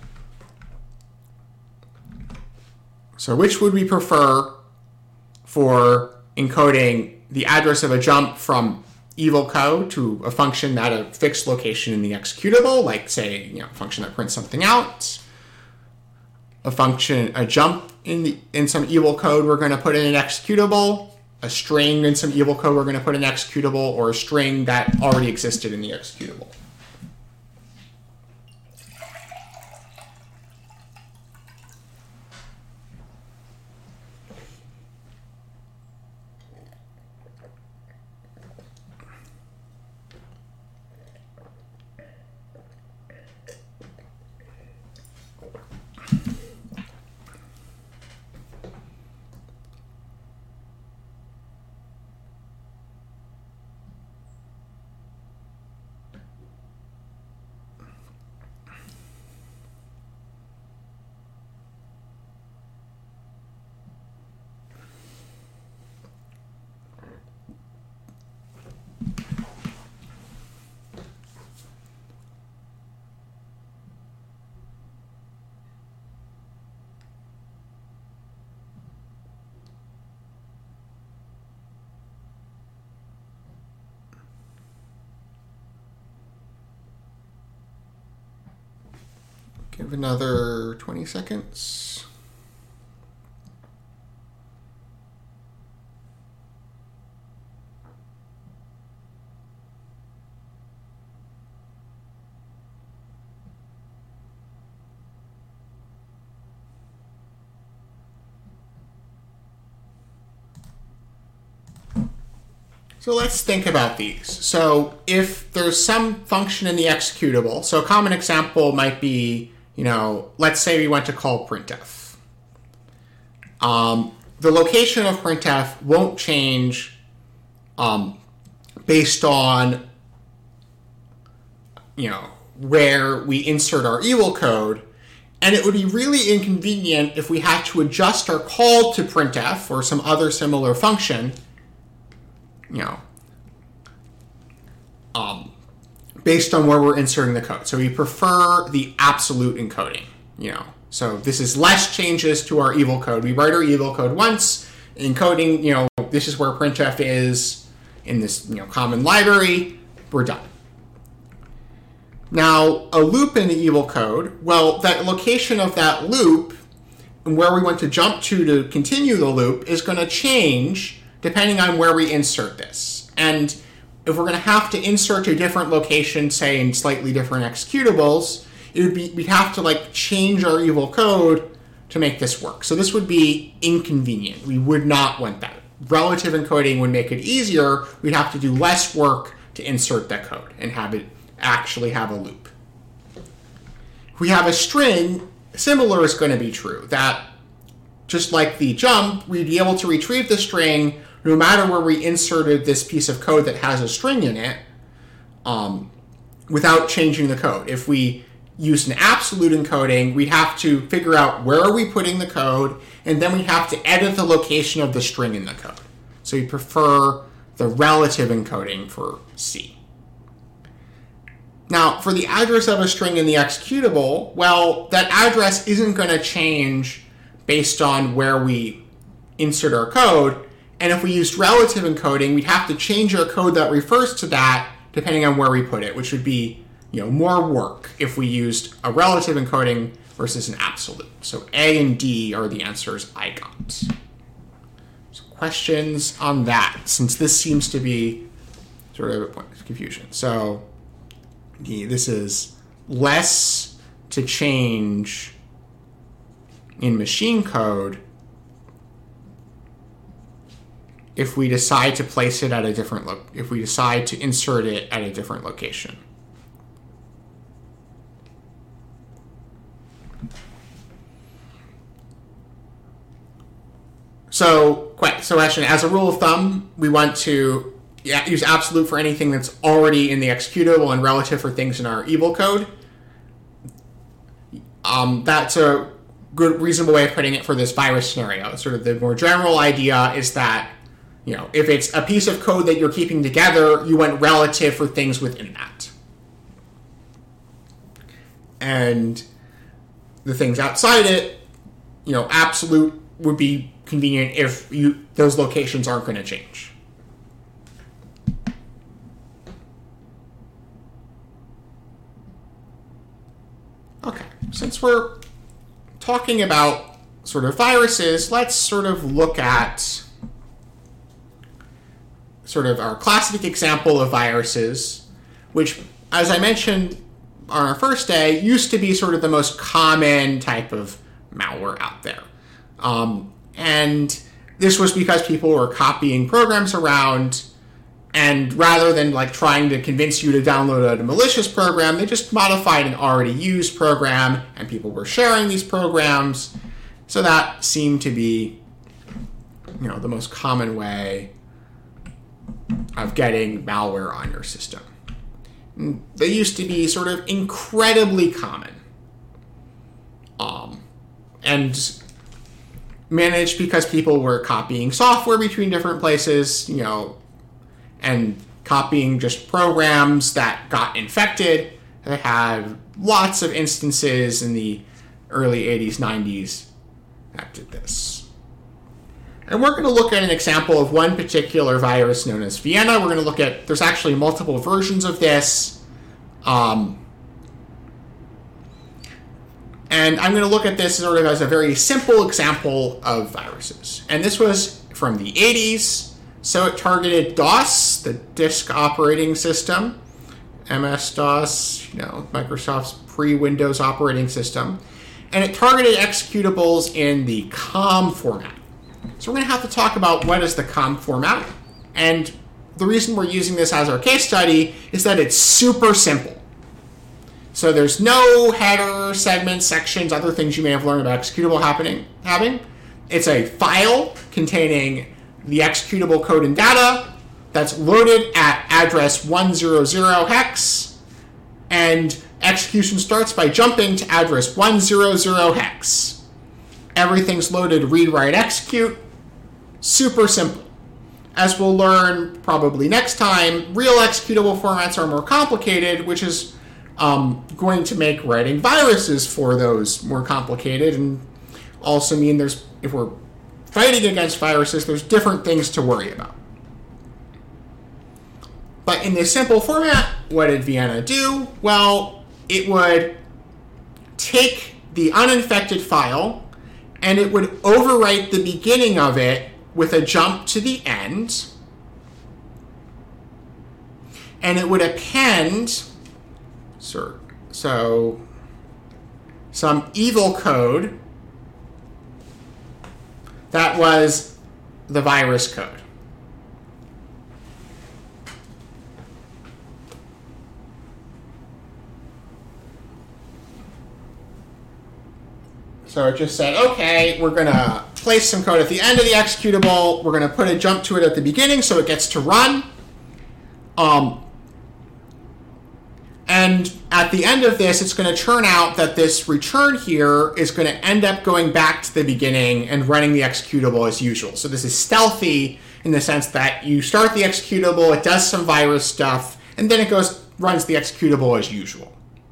So which would we prefer for encoding the address of a jump from evil code to a function at a fixed location in the executable, like say, you know, a function that prints something out, a function, a jump in the in some evil code we're going to put in an executable, a string in some evil code we're going to put in an executable, or a string that already existed in the executable. Give another twenty seconds. So let's think about these. So if there's some function in the executable, so a common example might be, you know, let's say we want to call printf. Um, the location of printf won't change um, based on, you know, where we insert our E L O code. And it would be really inconvenient if we had to adjust our call to printf or some other similar function, you know, um, based on where we're inserting the code. So we prefer the absolute encoding, you know. So this is less changes to our E L O code. We write our E L O code once, encoding, you know, this is where printf is in this, you know, common library, we're done. Now, a loop in the E L O code, well, that location of that loop and where we want to jump to to continue the loop is going to change depending on where we insert this. And if we're going to have to insert to a different location, say in slightly different executables, it would be we'd have to like change our E L O code to make this work. So this would be inconvenient. We would not want that. Relative encoding would make it easier. We'd have to do less work to insert that code and have it actually have a loop. If we have a string, similar is going to be true. That just like the jump, we'd be able to retrieve the string no matter where we inserted this piece of code that has a string in it, um, without changing the code. If we used an absolute encoding, we'd have to figure out where are we putting the code, and then we'd have to edit the location of the string in the code. So we prefer the relative encoding for C. Now, for the address of a string in the executable, well, that address isn't going to change based on where we insert our code. And if we used relative encoding, we'd have to change our code that refers to that depending on where we put it, which would be, you know, more work if we used a relative encoding versus an absolute. So A and D are the answers I got. So questions on that, since this seems to be sort of a point of confusion. So this is less to change in machine code if we decide to place it at a different lo- if we decide to insert it at a different location. So, so actually, as a rule of thumb, we want to yeah, use absolute for anything that's already in the executable and relative for things in our E L O code. Um, that's a good, reasonable way of putting it for this virus scenario. Sort of the more general idea is that, you know, if it's a piece of code that you're keeping together, you want relative for things within that. And the things outside it, you know, absolute would be convenient if you those locations aren't going to change. Okay, since we're talking about sort of viruses, let's sort of look at sort of our classic example of viruses, which, as I mentioned on our first day, used to be sort of the most common type of malware out there. Um, and this was because people were copying programs around, and rather than like trying to convince you to download a malicious program, they just modified an already used program, and people were sharing these programs. So that seemed to be, you know, the most common way of getting malware on your system. They used to be sort of incredibly common, um, and managed because people were copying software between different places, you know, and copying just programs that got infected. They had lots of instances in the early eighties, nineties that did this. And we're going to look at an example of one particular virus known as Vienna. We're going to look at, there's actually multiple versions of this. Um, and I'm going to look at this sort of as a very simple example of viruses. And this was from the eighties. So it targeted DOS, the disk operating system, M S DOS, you know, Microsoft's pre-Windows operating system. And it targeted executables in the COM format. So we're going to have to talk about what is the COM format and the reason we're using this as our case study is that it's super simple. So there's no header, segments, sections, other things you may have learned about executable happening having. It's a file containing the executable code and data that's loaded at address one hundred hex, and execution starts by jumping to address one hundred hex. Everything's loaded, read, write, execute. Super simple. As we'll learn probably next time, real executable formats are more complicated, which is um, going to make writing viruses for those more complicated, and also mean there's, if we're fighting against viruses, there's different things to worry about. But in this simple format, what did Vienna do? Well, it would take the uninfected file and it would overwrite the beginning of it with a jump to the end, and it would append so, so some evil code that was the virus code. So it just said, okay, we're going to place some code at the end of the executable. We're going to put a jump to it at the beginning so it gets to run. Um, and at the end of this, it's going to turn out that this return here is going to end up going back to the beginning and running the executable as usual. So this is stealthy in the sense that you start the executable, it does some virus stuff, and then it goes runs the executable as usual.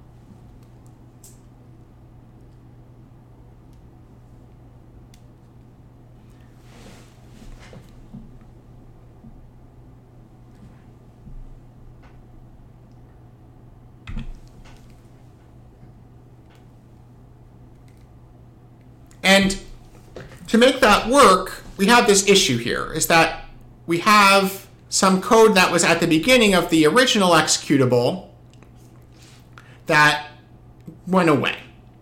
And to make that work, we have this issue here, is that we have some code that was at the beginning of the original executable that went away.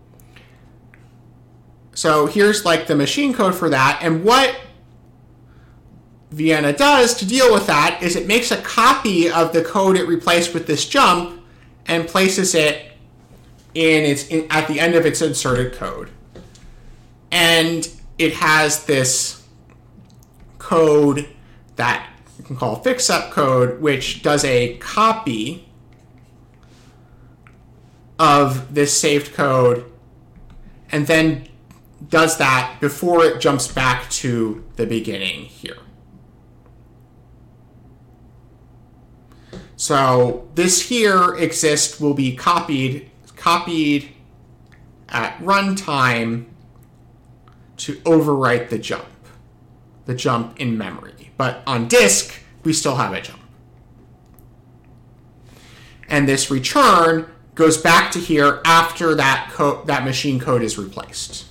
So here's like the machine code for that, and what Vienna does to deal with that is it makes a copy of the code it replaced with this jump and places it in its in, at the end of its inserted code. And it has this code that you can call fix-up code, which does a copy of this saved code and then does that before it jumps back to the beginning here. So this here exist will be copied, copied at runtime to overwrite the jump, the jump in memory. But on disk, we still have a jump. And this return goes back to here after that code, that machine code is replaced.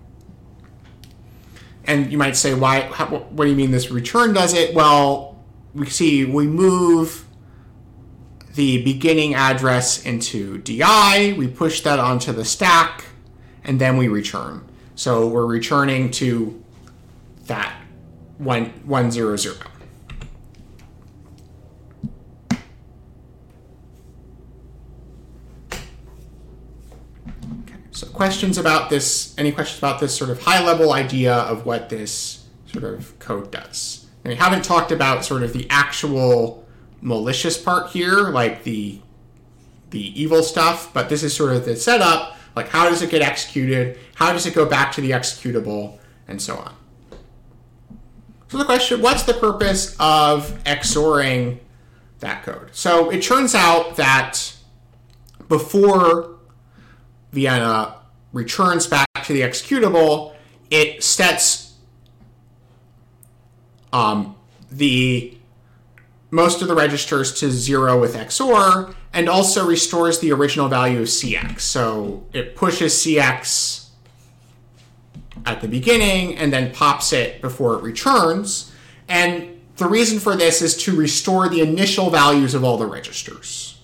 And you might say, why? How, what do you mean this return does it? Well, we see we move the beginning address into D I, we push that onto the stack, and then we return. So we're returning to that one, one zero zero. Okay, so questions about this, any questions about this sort of high-level idea of what this sort of code does? And we haven't talked about sort of the actual malicious part here, like the, the evil stuff, but this is sort of the setup. Like, how does it get executed? How does it go back to the executable? And so on. So the question, what's the purpose of XORing that code? So it turns out that before Vienna returns back to the executable, it sets um, the most of the registers to zero with X O R, and also restores the original value of C X. So it pushes C X at the beginning and then pops it before it returns. And the reason for this is to restore the initial values of all the registers.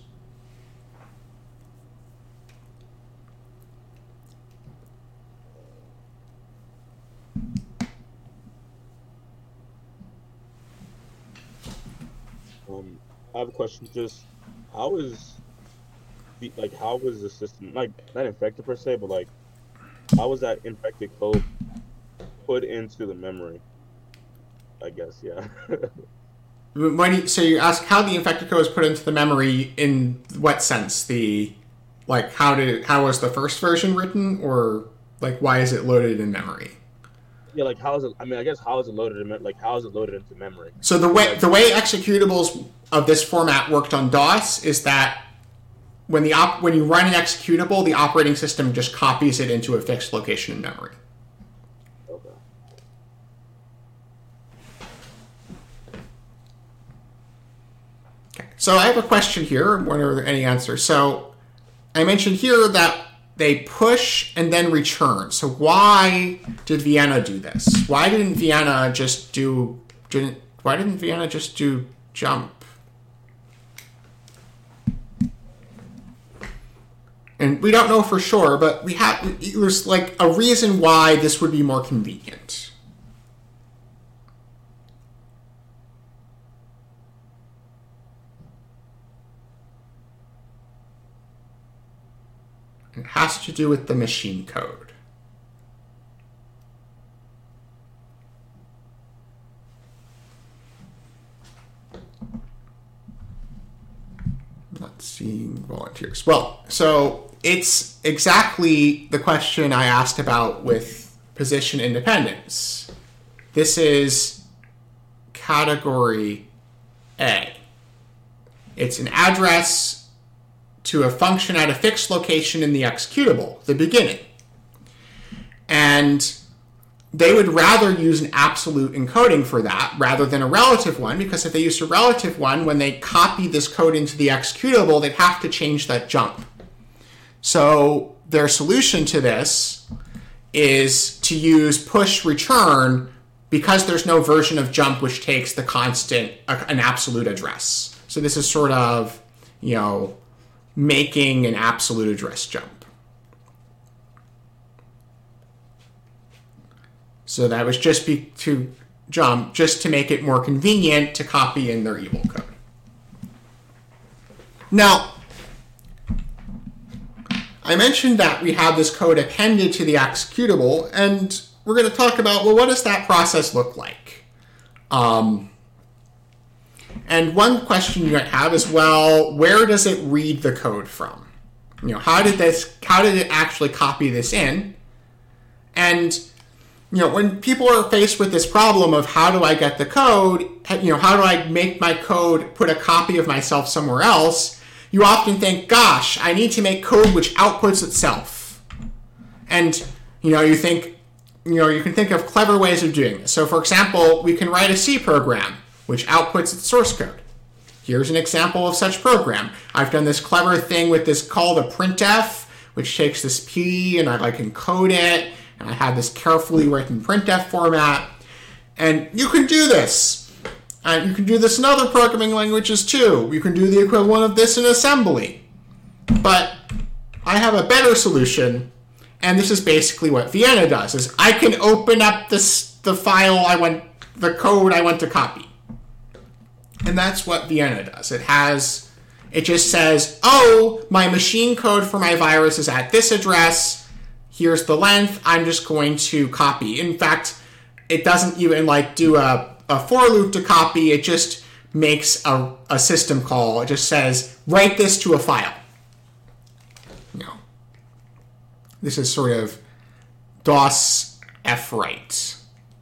Um, I have a question. Just how is the like how was the system like not infected per se, but like how was that infected code put into the memory? I guess, yeah. When you, so you ask how the infected code was put into the memory in what sense? The like how did how was the first version written, or like why is it loaded in memory? Yeah, like how is it? I mean, I guess how is it loaded in like how is it loaded into memory? So the way the way executables of this format worked on DOS is that when the op, when you run an executable, the operating system just copies it into a fixed location in memory. Okay. Okay. So I have a question here. I wonder any answers. So I mentioned here that they push and then return. So why did Vienna do this? Why didn't Vienna just do didn't why didn't Vienna just do jump? And we don't know for sure, but we have there's like a reason why this would be more convenient. It has to do with the machine code. Not seeing volunteers. Well, so it's exactly the question I asked about with position independence. This is category A. It's an address to a function at a fixed location in the executable, the beginning. And they would rather use an absolute encoding for that rather than a relative one, because if they used a relative one, when they copy this code into the executable, they'd have to change that jump. So their solution to this is to use push return because there's no version of jump which takes the constant, an absolute address. So this is sort of, you know, making an absolute address jump. So that was just be to jump, just to make it more convenient to copy in their evil code. Now, I mentioned that we have this code appended to the executable, and we're going to talk about, well, what does that process look like? Um, And one question you might have is, well, where does it read the code from? You know, how did this, how did it actually copy this in? And, you know, when people are faced with this problem of how do I get the code, you know, how do I make my code put a copy of myself somewhere else, you often think, gosh, I need to make code which outputs itself. And, you know, you think, you know, you can think of clever ways of doing this. So, for example, we can write a C program which outputs its source code. Here's an example of such program. I've done this clever thing with this called a printf, which takes this P and I like encode it, and I have this carefully written printf format. And you can do this. And you can do this in other programming languages too. You can do the equivalent of this in assembly. But I have a better solution, and this is basically what Vienna does, is I can open up this, the file I want, the code I want to copy. And that's what Vienna does. It has, it just says, oh, my machine code for my virus is at this address. Here's the length. I'm just going to copy. In fact, it doesn't even like do a, a for loop to copy. It just makes a, a system call. It just says, write this to a file. You know, this is sort of DOS fwrite.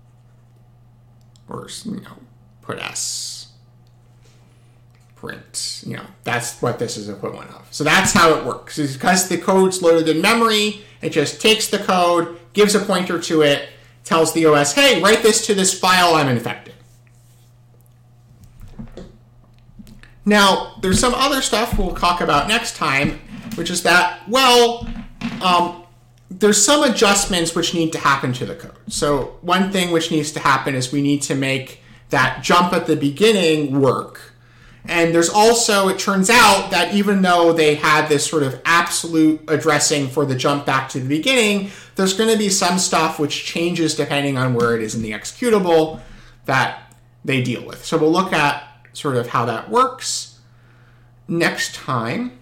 Or, you know, put S. Print, you know, that's what this is equivalent of. So that's how it works. It's because the code's loaded in memory, it just takes the code, gives a pointer to it, tells the O S, hey, write this to this file I'm infected. Now, there's some other stuff we'll talk about next time, which is that, well, um, there's some adjustments which need to happen to the code. So one thing which needs to happen is we need to make that jump at the beginning work. And there's also, it turns out that even though they had this sort of absolute addressing for the jump back to the beginning, there's going to be some stuff which changes depending on where it is in the executable that they deal with. So we'll look at sort of how that works next time.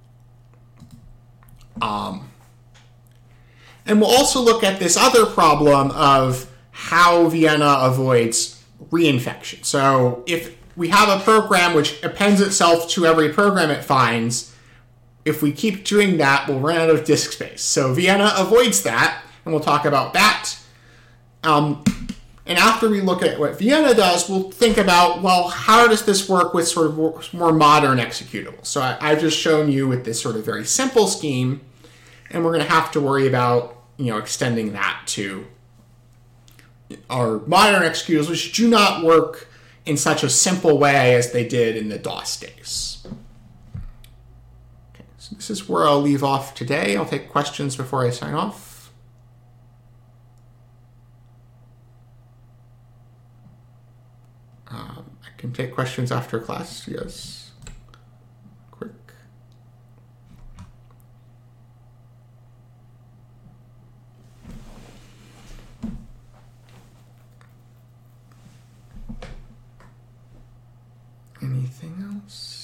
Um, and we'll also look at this other problem of how Vienna avoids reinfection. So if we have a program which appends itself to every program it finds, if we keep doing that, we'll run out of disk space. So Vienna avoids that, and we'll talk about that. Um, and after we look at what Vienna does, we'll think about, well, how does this work with sort of more, more modern executables? So I, I've just shown you with this sort of very simple scheme, and we're going to have to worry about, you know, extending that to our modern executables, which do not work in such a simple way as they did in the DOS days. Okay, so this is where I'll leave off today. I'll take questions before I sign off. Um, I can take questions after class, yes. Quick. Anything else?